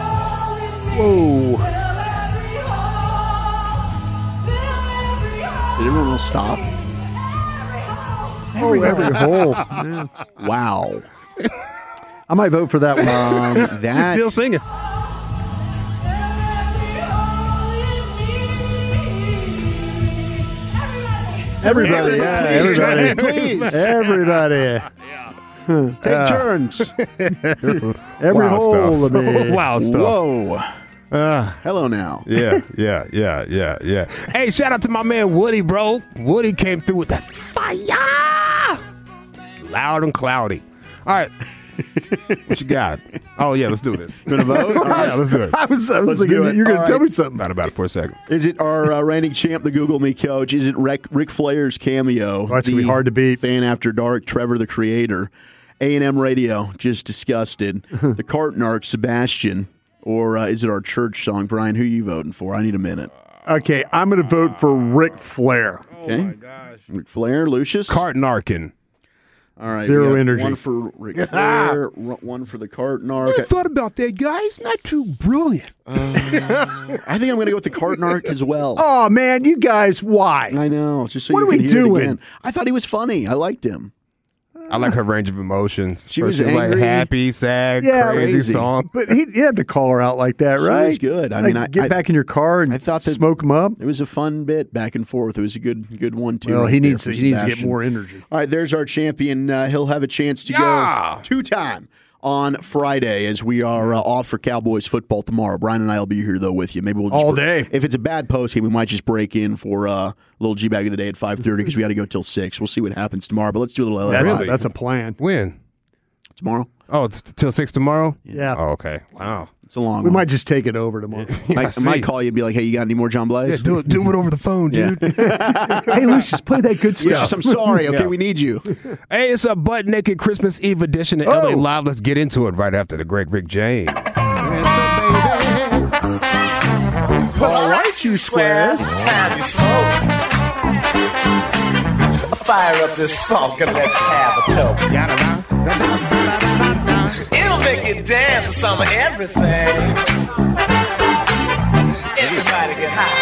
Whoa. everyone else stop? Every hole. Yeah. Wow. I might vote for that one. She's still singing. Everybody, everybody. Please. Everybody. Take turns. Every Wow hole stuff. of me. Wow stuff. Whoa. Hello now. Yeah. Hey, shout out to my man Woody, bro. Woody came through with that fire. It's loud and cloudy. All right. What you got? Oh, yeah, let's do this. Gonna vote? Yeah, let's do it. I was Let's thinking do that it. you're going All to tell right. me something. Thought about it for a second. Is it our reigning champ, the Google Me coach? Is it Ric Flair's cameo? That's going to be hard to beat. Fan After Dark, Trevor the Creator. A&M Radio, just disgusted. The Cartnarch, Sebastian. Or is it our church song? Brian, who are you voting for? I need a minute. Okay, I'm going to vote for Ric Flair. Okay. Oh, my gosh. Ric Flair, Lucius? Cartnarkin. All right. Zero we got energy. One for Ric Flair, one for the Cartnarch. I thought about that, guys. Not too brilliant. I think I'm going to go with the Cartnarch as well. Oh, man, you guys, why? I know. Just so What you are we can hear it doing? again. I thought he was funny. I liked him. I like her range of emotions. She was like angry. happy, sad, Yeah, crazy crazy. song. But you have to call her out like that, She right? was good. I Like, mean, get back in your car and I thought that smoke them up. It was a fun bit back and forth. It was a good one too. Well, right he there needs for to get Sebastian. more energy. All right, there's our champion. He'll have a chance to go two-time on Friday as we are off for Cowboys football tomorrow. Brian and I will be here though with you. Maybe we'll just All day. If it's a bad post game, we might just break in for a little G-bag of the day at 5:30 because we got to go till 6. We'll see what happens tomorrow. But let's do a little LA Live. That's a plan. When? Tomorrow. Oh, it's till 6 tomorrow? Yeah. Oh, okay. Wow. It's a long We one. might just take it over tomorrow. I might call you and be like, hey, you got any more John Blaze? Yeah, do it over the phone, dude. Hey, Lucius, play that good stuff. Lucius, I'm sorry. Okay, Yeah. we need you. Hey, it's a butt naked Christmas Eve edition of LA Live. Let's get into it right after the great Rick James. All right, you squares, it's time you smoked. Fire up this funk and let's have a toke. It'll make you dance to some of everything. Everybody get high.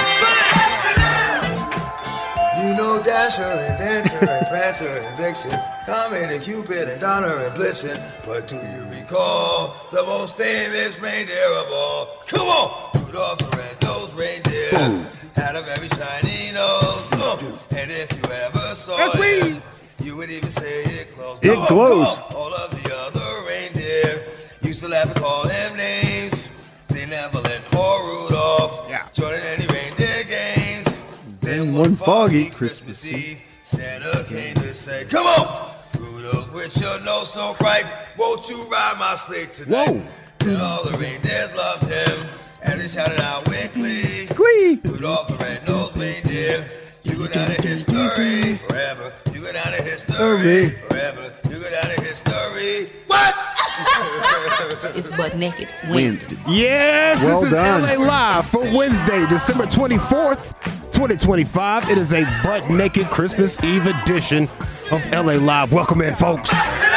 You know Dasher and Dancer and Prancer and Vixen, Comet and Cupid and Donner and Blitzen. But do you recall the most famous reindeer of all? Come on! Rudolph the red-nosed reindeer had a very shiny nose. And if you ever saw it, you would even say it glows. It glows. All of the other reindeer used to laugh and call him names. They never let poor Rudolph join in any reindeer games. Then one foggy Christmas Eve, Santa came to say, come on, Rudolph, with your nose so bright, won't you ride my sleigh tonight? And all the reindeers loved him, and they shouted out with glee. Rudolph the red-nosed reindeer, you go down in history forever. You go down in history forever. You go down in history. What? It's Butt Naked Wednesday. Yes, Well this is done. LA Live for Wednesday, December 24th, 2025. It is a butt naked Christmas Eve edition of LA Live. Welcome in, folks.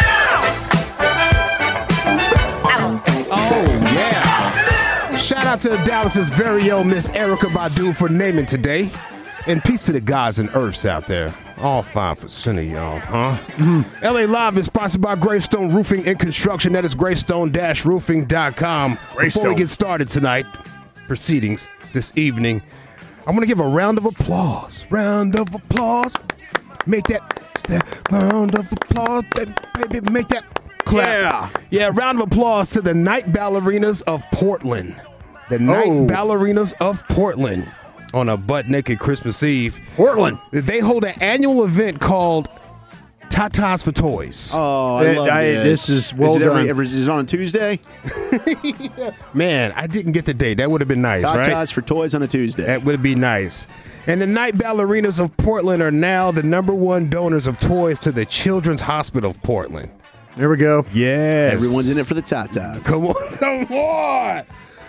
Oh, yeah. Shout out to Dallas's very own Miss Erica Badu for naming today. And peace to the guys and earths out there. All 5% of y'all, huh? LA Live is sponsored by Greystone Roofing and Construction. That is greystone-roofing.com. Before we Greystone. get started tonight, proceedings this evening, I want to give a round of applause. Round of applause. Make that round of applause, baby. Make that clap. Yeah, round of applause to the Night Ballerinas of Portland. The Night Ballerinas of Portland. On a butt-naked Christmas Eve. Portland. They hold an annual event called Tatas for Toys. Oh, I love this. This is well done. Is it on a Tuesday? Man, I didn't get the date. That would have been nice, right? Tatas for Toys on a Tuesday. That would be nice. And the Night Ballerinas of Portland are now the #1 donors of toys to the Children's Hospital of Portland. There we go. Yes. Everyone's in it for the Tatas. Come on.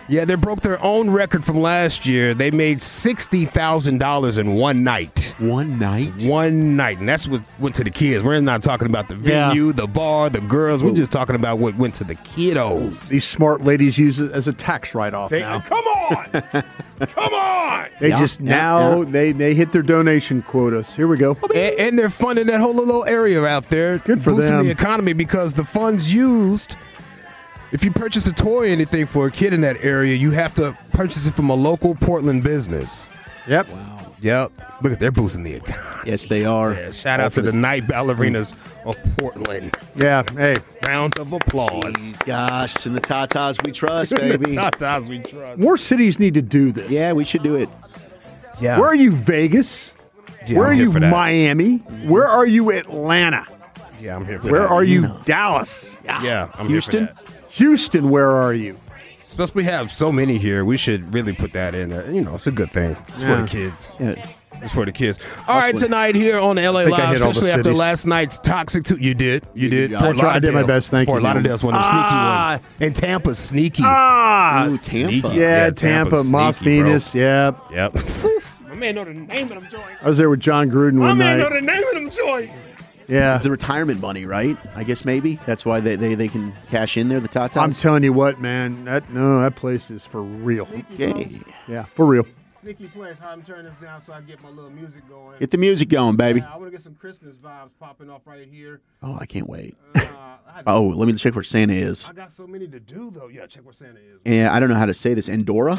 Yeah, they broke their own record from last year. They made $60,000 in one night. One night? One night. And that's what went to the kids. We're not talking about the venue, the bar, the girls. We're just talking about what went to the kiddos. These smart ladies use it as a tax write-off now. Come on! Come on! They they hit their donation quotas. Here we go. And they're funding that whole little area out there. Good for boosting them. the economy because the funds used, if you purchase a toy or anything for a kid in that area, you have to purchase it from a local Portland business. Yep. Wow. Yep. Look at they're boosting the economy. Yes, they are. Yeah, shout out to the night ballerinas of Portland. Yeah. Hey. Round of applause. Jeez, gosh, and the Tatas we trust, baby. Tatas we trust. More cities need to do this. Yeah, we should do it. Yeah. Where are you, Vegas? Yeah, Where I'm are here you, for that. Miami? Where are you, Atlanta? Yeah, I'm here for Where that. are you, Dallas? Yeah, I'm Houston? here for that. Houston, where are you? Since we have so many here, we should really put that in there. You know, it's a good thing. It's for the kids. Yeah. It's for the kids. All right, tonight here on LA think I Live, hit all the especially after cities. last night's Toxic 2. You did. I did my best, thank you. Fort Lauderdale's one of them sneaky ones. And Tampa's sneaky. Ooh, Tampa. Sneaky. Yeah, Tampa, Tampa's Moss sneaky, bro. Venus, yeah. Yep. My man know the name of them joints. I was there with John Gruden one night. the name of them joints. Yeah. The retirement money, right? I guess maybe. That's why they can cash in there, the Tatas. I'm telling you what, man. That place is for real. Okay. Yeah, for real. Sneaky place. How I'm turning this down so I get my little music going. Get the music going, baby. I want to get some Christmas vibes popping off right here. Oh, I can't wait. Let me check where Santa is. I got so many to do, though. Yeah, check where Santa is. Yeah, I don't know how to say this. Andorra?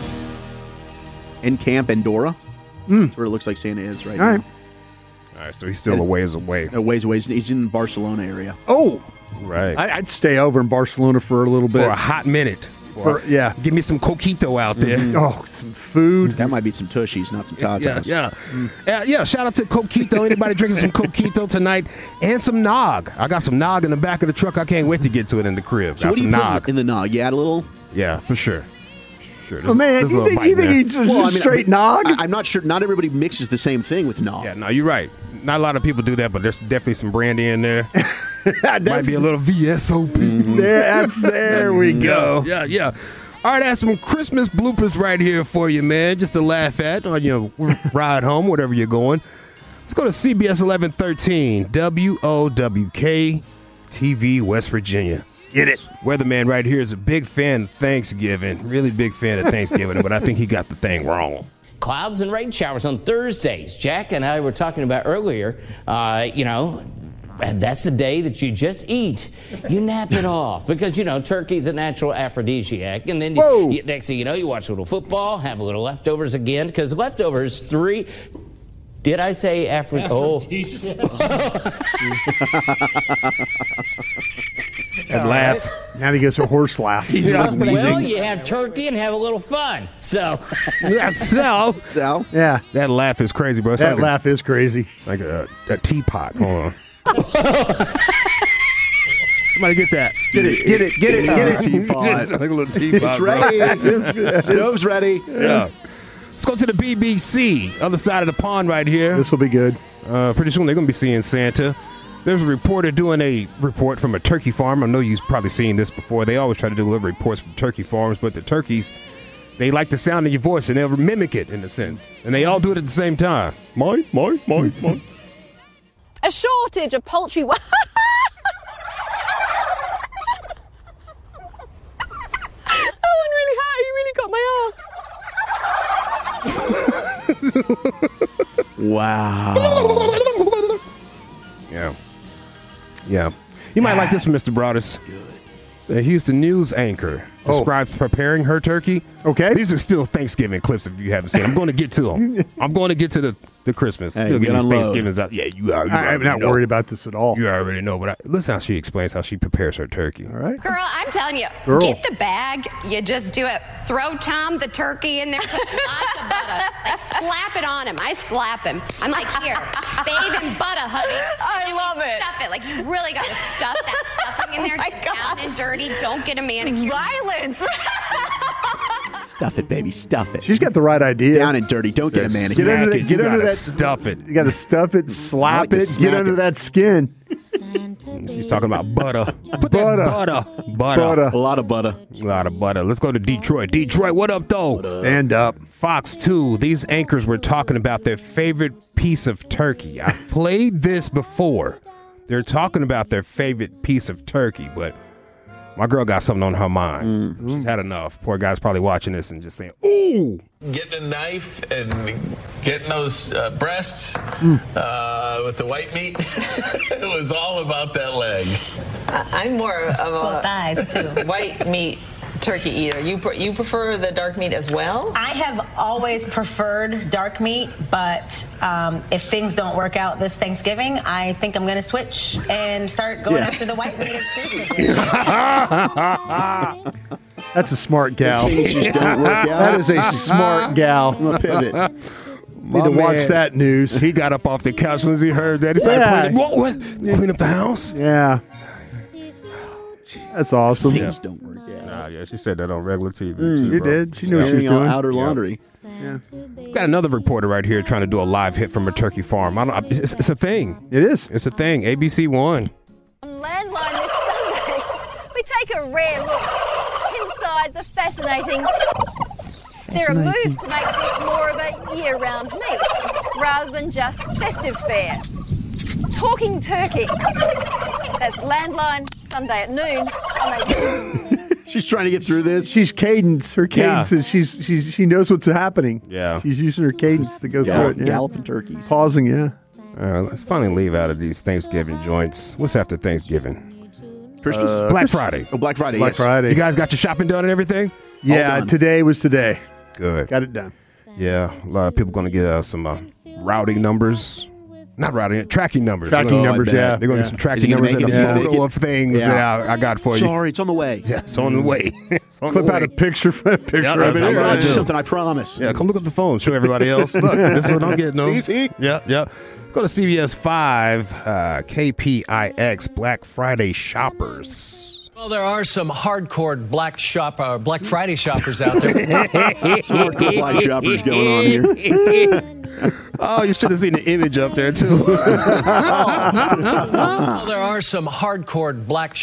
Camp Andorra? That's where it looks like Santa is right All now. right. All right, so he's still a ways away. A ways away. He's in the Barcelona area. Oh, right. I'd stay over in Barcelona for a little bit. For a hot minute. Yeah. Give me some coquito out there. Oh, some food. That might be some tushies, not some tatas. Yeah, shout out to Coquito. Anybody drinking some Coquito tonight? And some nog. I got some nog in the back of the truck. I can't wait to get to it in the crib. So Got what do some you nog. put in the nog? You add a little? Yeah, for sure. Oh, man, you think he's just straight nog? I'm not sure. Not everybody mixes the same thing with nog. Yeah, no, you're right. Not a lot of people do that, but there's definitely some brandy in there. Might be a little VSOP. There we go. Yeah. All right, I have some Christmas bloopers right here for you, man, just to laugh at on your ride home, whatever you're going. Let's go to CBS 1113, WOWK TV, West Virginia. Get it. Weatherman right here is a big fan of Thanksgiving, really big fan of Thanksgiving, but I think he got the thing wrong. Clouds and rain showers on Thursdays. Jack and I were talking about earlier, that's the day that you just eat. You nap it off because, turkey's a natural aphrodisiac. And then next thing you know, you watch a little football, have a little leftovers again because leftovers Did I say aphrodisiac? That laugh. Now he gets a horse laugh. Well, you have turkey and have a little fun. So, Yeah. That laugh is crazy, bro. It's That like laugh is crazy. like a teapot. Hold on. Somebody get that. Get it. Teapot. It's like a little teapot. It's ready. Stove's ready. Yeah. Let's go to the BBC, other side of the pond right here. This will be good. Pretty soon they're going to be seeing Santa. There's a reporter doing a report from a turkey farm. I know you've probably seen this before. They always try to do little reports from turkey farms, but the turkeys, they like the sound of your voice, and they'll mimic it in a sense. And they all do it at the same time. Mine. A shortage of poultry. Oh, I'm really hot. You really got my ass. Wow. Yeah. You might like this one, Mr. Broadus. It's a Houston news anchor describes preparing her turkey. Okay. These are still Thanksgiving clips if you haven't seen. I'm going to get to them. I'm going to get to the Christmas. Hey, Still get get these on load. Thanksgivings out. Yeah, you are. I'm not worried about this at all. You already know, but listen how she explains how she prepares her turkey. All right. Girl, I'm telling you, get the bag. You just do it. Throw Tom the turkey in there. Put lots of butter. Like, slap it on him. I slap him. I'm like, here, bathe in butter, honey. I love it. Stuff it. Like, you really got to stuff that stuffing in there. Get down and dirty. Don't get a manicure. Violence. Stuff it, baby. Stuff it. She's got the right idea. Down and dirty. Don't get a manicure. Get under that. Stuff it. You got to stuff it, slap to it, smack get under it. that skin. She's talking about butter. Put that butter. A lot of butter. A lot of butter. Let's go to Detroit. Detroit, what up, though? Stand up. Fox 2, these anchors were talking about their favorite piece of turkey. I've played this before. They're talking about their favorite piece of turkey, but my girl got something on her mind. She's had enough. Poor guy's probably watching this and just saying, ooh. Getting a knife and getting those breasts with the white meat, it was all about that leg. I'm more of a thighs too. White meat turkey eater. You prefer the dark meat as well? I have always preferred dark meat, but if things don't work out this Thanksgiving, I think I'm going to switch and start going after the white meat exclusively. That's a smart gal. Things just don't work out. That is a smart gal. I'm a pivot. Need to watch that news. He got up off the couch as he heard that. He started clean up the house. Yeah. That's awesome. Things don't work out. Yeah, she said that on regular TV. She did. She knew what she was doing. Outer laundry. Yeah. Got another reporter right here trying to do a live hit from a turkey farm. It's a thing. It is. It's a thing. ABC One. On Landline this Sunday, we take a rare look inside the fascinating. There are moves to make this more of a year-round meet rather than just festive fare. Talking turkey. That's Landline Sunday at noon on ABC. She's trying to get through this. She's cadence. Her cadence is she knows what's happening. Yeah. She's using her cadence to go through it. Yeah. Galloping turkeys. Pausing, yeah. Let's finally leave out of these Thanksgiving joints. What's after Thanksgiving? Christmas? Black Friday. Oh, Black Friday, Black Friday. You guys got your shopping done and everything? Yeah, today was today. Good. Got it done. Yeah, a lot of people going to get some routing numbers. Not routing, tracking numbers. Tracking numbers, yeah. They're going to get some tracking numbers and a photo of things that I got for you. Sorry, it's on the way. Yeah, it's on the way. Clip out a picture of it. I'll do something, I promise. Yeah, come look at the phone. Show everybody else. Look, this is what I'm getting on. See? Yeah. Go to CBS 5, KPIX, Black Friday shoppers. Well, there are some hardcore Black Friday shoppers out there. Some hardcore Black shoppers going on here. Oh, you should have seen the image up there, too. Well, there are some hardcore Black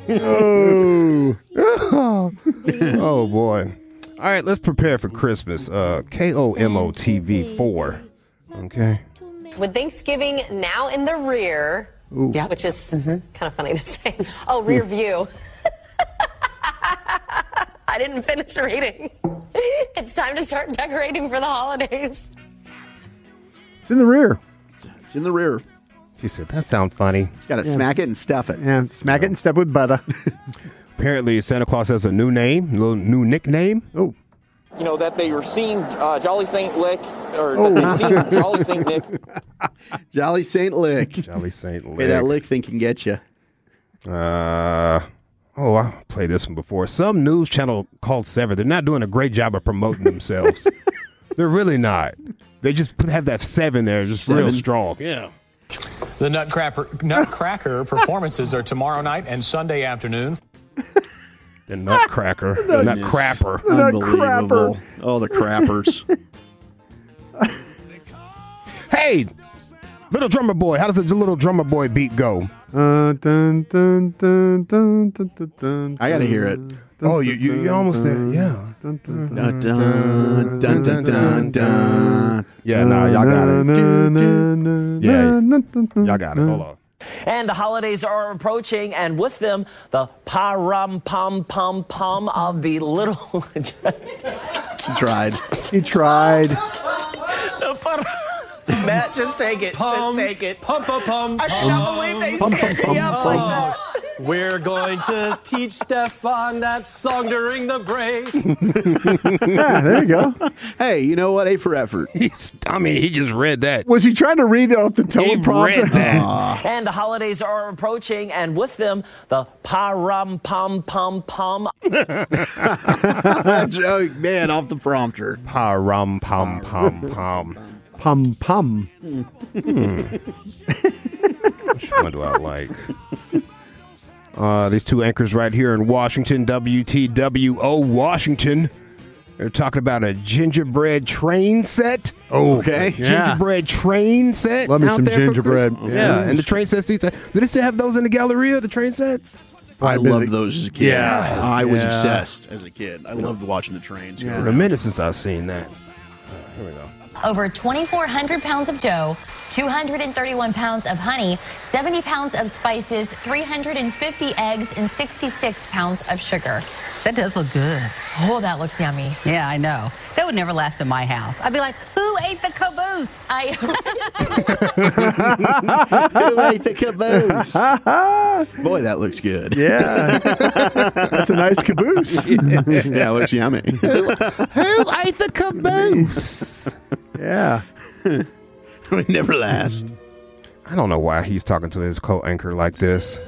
Oh, boy. All right, let's prepare for Christmas. KOMO TV 4. Okay. With Thanksgiving now in the rear, which is kind of funny to say. Oh, rear view. I didn't finish reading. It's time to start decorating for the holidays. It's in the rear. It's in the rear. She said, that sounds funny. You got to smack it and stuff it. Yeah, smack it and stuff with butter. Apparently, Santa Claus has a new name, a little new nickname. Oh. You know, that they were seeing Jolly St. Lick, or that they've seen Jolly St. Nick. Jolly St. Lick. Jolly St. Lick. Hey, that lick thing can get you. I played this one before. Some news channel called Sever. They're not doing a great job of promoting themselves. They're really not. They just have that 7 there, just real strong. Yeah. The Nutcracker performances are tomorrow night and Sunday afternoon. The Nutcracker. The Nutcrapper. Unbelievable. Oh, the crappers. Hey, Little Drummer Boy. How does the Little Drummer Boy beat go? Dun, dun, dun, dun, dun, dun, dun, I got to hear it. Oh, you're almost there. Yeah. Dun, dun, dun, dun, dun, dun, dun. Yeah, y'all got it. Yeah, y'all got it. Hold on. And the holidays are approaching, and with them, the pa-rum-pum-pum-pum of the little... He tried. Matt, just take it. Just take it. Pum-pum-pum. I cannot believe they set me up like that. We're going to teach Stefan that song during the break. Yeah, there you go. Hey, you know what? A for effort. He just read that. Was he trying to read it off the teleprompter? He read that. And the holidays are approaching, and with them, the pa-rum-pum-pum-pum. Joke, man, off the prompter. Pa-rum-pum-pum-pum. Pum-pum. Which one do I like? These two anchors right here in Washington, WTWO Washington. They're talking about a gingerbread train set. Oh, okay. Yeah. Gingerbread train set. Love me out some there for gingerbread. Christmas. Yeah. And the train set seats. Do they still have those in the Galleria, the train sets? I loved those as a kid. Yeah. I was Yeah. obsessed as a kid. I loved watching the trains. It's been a minute since I've seen that. Here we go. Over 2,400 pounds of dough, 231 pounds of honey, 70 pounds of spices, 350 eggs, and 66 pounds of sugar. That does look good. Oh, that looks yummy. Yeah, I know. That would never last in my house. I'd be like, who ate the caboose? Who ate the caboose? Boy, that looks good. Yeah. That's a nice caboose. Yeah, it looks yummy. Who ate the caboose? Yeah. It never last. I don't know why he's talking to his co-anchor like this.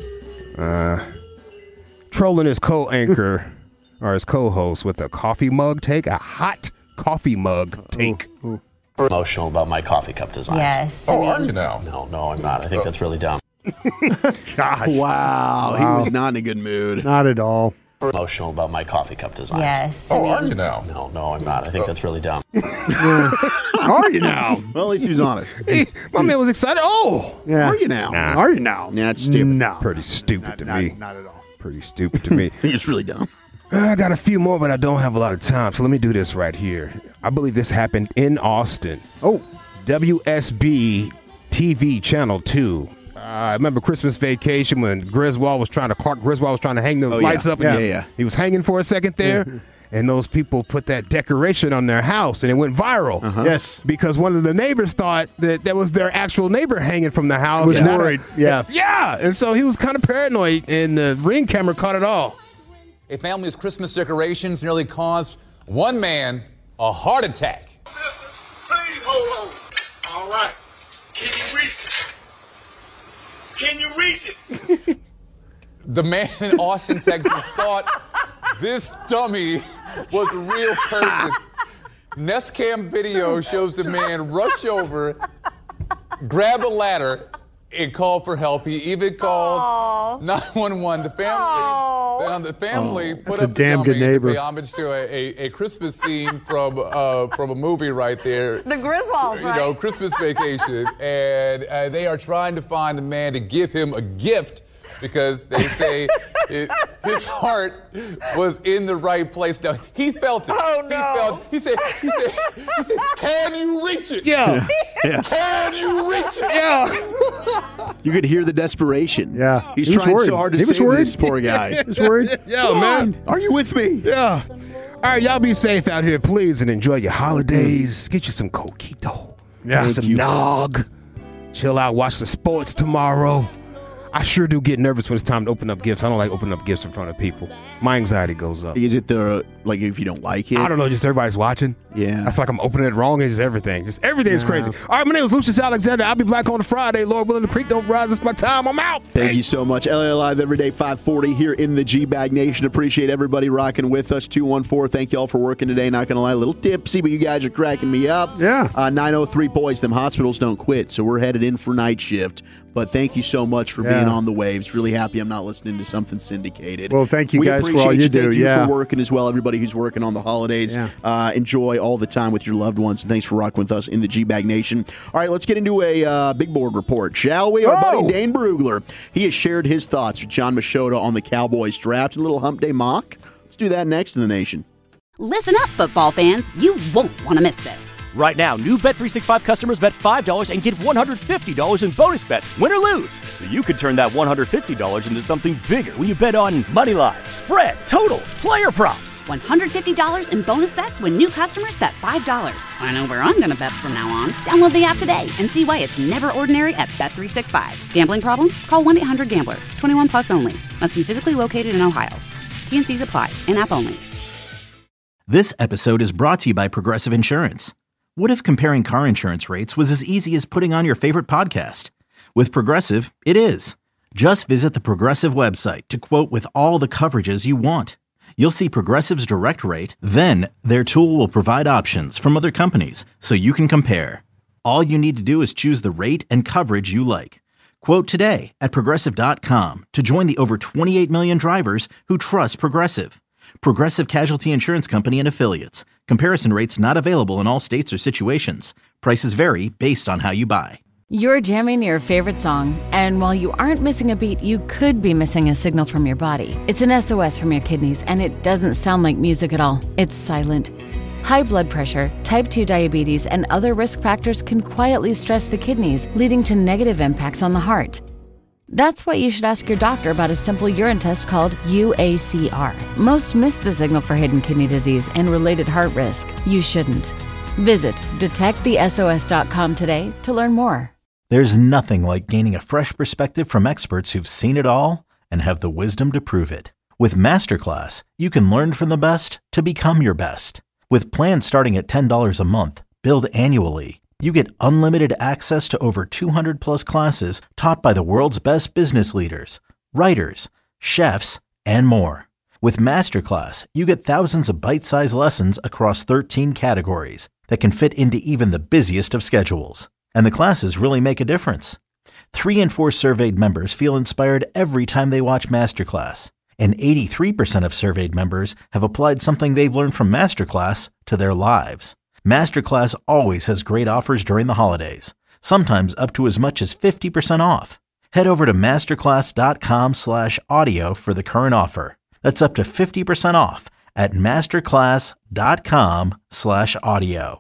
Trolling his co-anchor or his co-host with a coffee mug take, a hot coffee mug take. Emotional about my coffee cup design. Yes. Oh, are you now? No, I'm not. I think that's really dumb. Gosh. Wow. He was not in a good mood. Not at all. Emotional about my coffee cup design. Yes. Oh, are you now? No, I'm not. I think that's really dumb. Are you now? Well, at least he was honest. My man was excited. Oh, Yeah. Are you now? Nah. Are you now? Yeah, it's stupid. No. Pretty stupid to me. Not at all. Pretty stupid to me. I think it's really dumb. I got a few more, but I don't have a lot of time, so let me do this right here. I believe this happened in Austin. Oh. WSB TV Channel 2. I remember Christmas Vacation when Clark Griswold was trying to hang the lights up. And he was hanging for a second there. And those people put that decoration on their house, and it went viral. Yes. Because one of the neighbors thought that was their actual neighbor hanging from the house. Was and worried. Yeah. Yeah. And so he was kind of paranoid, and the Ring camera caught it all. A family's Christmas decorations nearly caused one man a heart attack. Please hold on. All right. Can you reach it? Can you reach it? The man in Austin, Texas thought this dummy was a real person. Nest Cam video shows the man rush over, grab a ladder, and call for help. He even called 911. The family put up the dummy to pay homage to a Christmas scene from a movie right there. The Griswolds, right? You know, Christmas Vacation. And they are trying to find the man to give him a gift because they say his heart was in the right place. Now, he felt it. Oh, no. He said, can you reach it? Yeah. Can you reach it? Yeah. You could hear the desperation. Yeah. He's He was trying worried. so hard to He was save worried. this poor guy. He was worried. Yeah, man. Are you with me? Yeah. All right, y'all be safe out here, please, and enjoy your holidays. Get you some coquito. Yeah. Some nog. Chill out, watch the sports tomorrow. I sure do get nervous when it's time to open up gifts. I don't like opening up gifts in front of people. My anxiety goes up. Is it if you don't like it? I don't know, just everybody's watching. Yeah. I feel like I'm opening it wrong. It's just everything. Just everything is crazy. All right, my name is Lucius Alexander. I'll be back on Friday. Lord willing, the creek don't rise. It's my time. I'm out. Thank you so much. LA Live every day, 540 here in the G-Bag Nation. Appreciate everybody rocking with us. 214, thank you all for working today. Not going to lie, a little tipsy, but you guys are cracking me up. Yeah. 903 boys, them hospitals don't quit, so we're headed in for night shift. But thank you so much for being on the waves. Really happy I'm not listening to something syndicated. Well, thank you we guys for appreciate all you do. Thank you Yeah. for working as well. Everybody who's working on the holidays. Enjoy all the time with your loved ones. And thanks for rocking with us in the G-Bag Nation. All right, let's get into a big board report, shall we? Our buddy Dane Brugler. He has shared his thoughts with John Machota on the Cowboys draft. A little hump day mock. Let's do that next in the Nation. Listen up, football fans. You won't want to miss this. Right now, new Bet365 customers bet $5 and get $150 in bonus bets, win or lose. So you could turn that $150 into something bigger when you bet on money line, spread, totals, player props. $150 in bonus bets when new customers bet $5. I know where I'm going to bet from now on. Download the app today and see why it's never ordinary at Bet365. Gambling problem? Call 1-800-GAMBLER. 21 plus only. Must be physically located in Ohio. T&Cs apply. In-app only. This episode is brought to you by Progressive Insurance. What if comparing car insurance rates was as easy as putting on your favorite podcast? With Progressive, it is. Just visit the Progressive website to quote with all the coverages you want. You'll see Progressive's direct rate, then their tool will provide options from other companies so you can compare. All you need to do is choose the rate and coverage you like. Quote today at Progressive.com to join the over 28 million drivers who trust Progressive. Progressive Casualty Insurance Company and Affiliates. Comparison rates not available in all states or situations. Prices vary based on how you buy. You're jamming your favorite song, and while you aren't missing a beat, you could be missing a signal from your body. It's an SOS from your kidneys, and it doesn't sound like music at all. It's silent. High blood pressure, type 2 diabetes, and other risk factors can quietly stress the kidneys, leading to negative impacts on the heart. That's why you should ask your doctor about a simple urine test called UACR. Most miss the signal for hidden kidney disease and related heart risk. You shouldn't. Visit detectthesos.com today to learn more. There's nothing like gaining a fresh perspective from experts who've seen it all and have the wisdom to prove it. With Masterclass, you can learn from the best to become your best. With plans starting at $10 a month, billed annually, you get unlimited access to over 200 plus classes taught by the world's best business leaders, writers, chefs, and more. With Masterclass, you get thousands of bite-sized lessons across 13 categories that can fit into even the busiest of schedules. And the classes really make a difference. 3 in 4 surveyed members feel inspired every time they watch Masterclass. And 83% of surveyed members have applied something they've learned from Masterclass to their lives. Masterclass always has great offers during the holidays, sometimes up to as much as 50% off. Head over to masterclass.com/audio for the current offer. That's up to 50% off at masterclass.com/audio.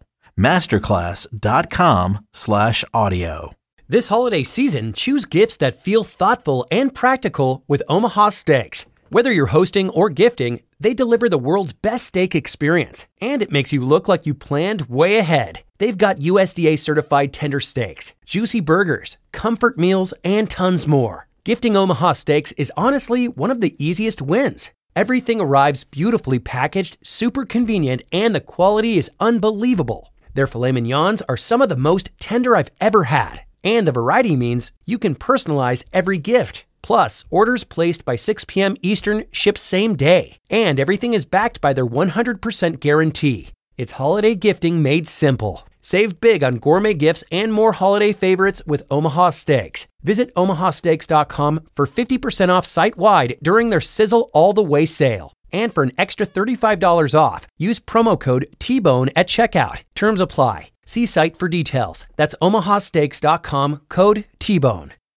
masterclass.com/audio. This holiday season, choose gifts that feel thoughtful and practical with Omaha Steaks. Whether you're hosting or gifting, they deliver the world's best steak experience, and it makes you look like you planned way ahead. They've got USDA certified tender steaks, juicy burgers, comfort meals, and tons more. Gifting Omaha Steaks is honestly one of the easiest wins. Everything arrives beautifully packaged, super convenient, and the quality is unbelievable. Their filet mignons are some of the most tender I've ever had, and the variety means you can personalize every gift. Plus, orders placed by 6 p.m. Eastern ship same day, and everything is backed by their 100% guarantee. It's holiday gifting made simple. Save big on gourmet gifts and more holiday favorites with Omaha Steaks. Visit omahasteaks.com for 50% off site-wide during their Sizzle All the Way sale. And for an extra $35 off, use promo code TBONE at checkout. Terms apply. See site for details. That's omahasteaks.com, code TBONE.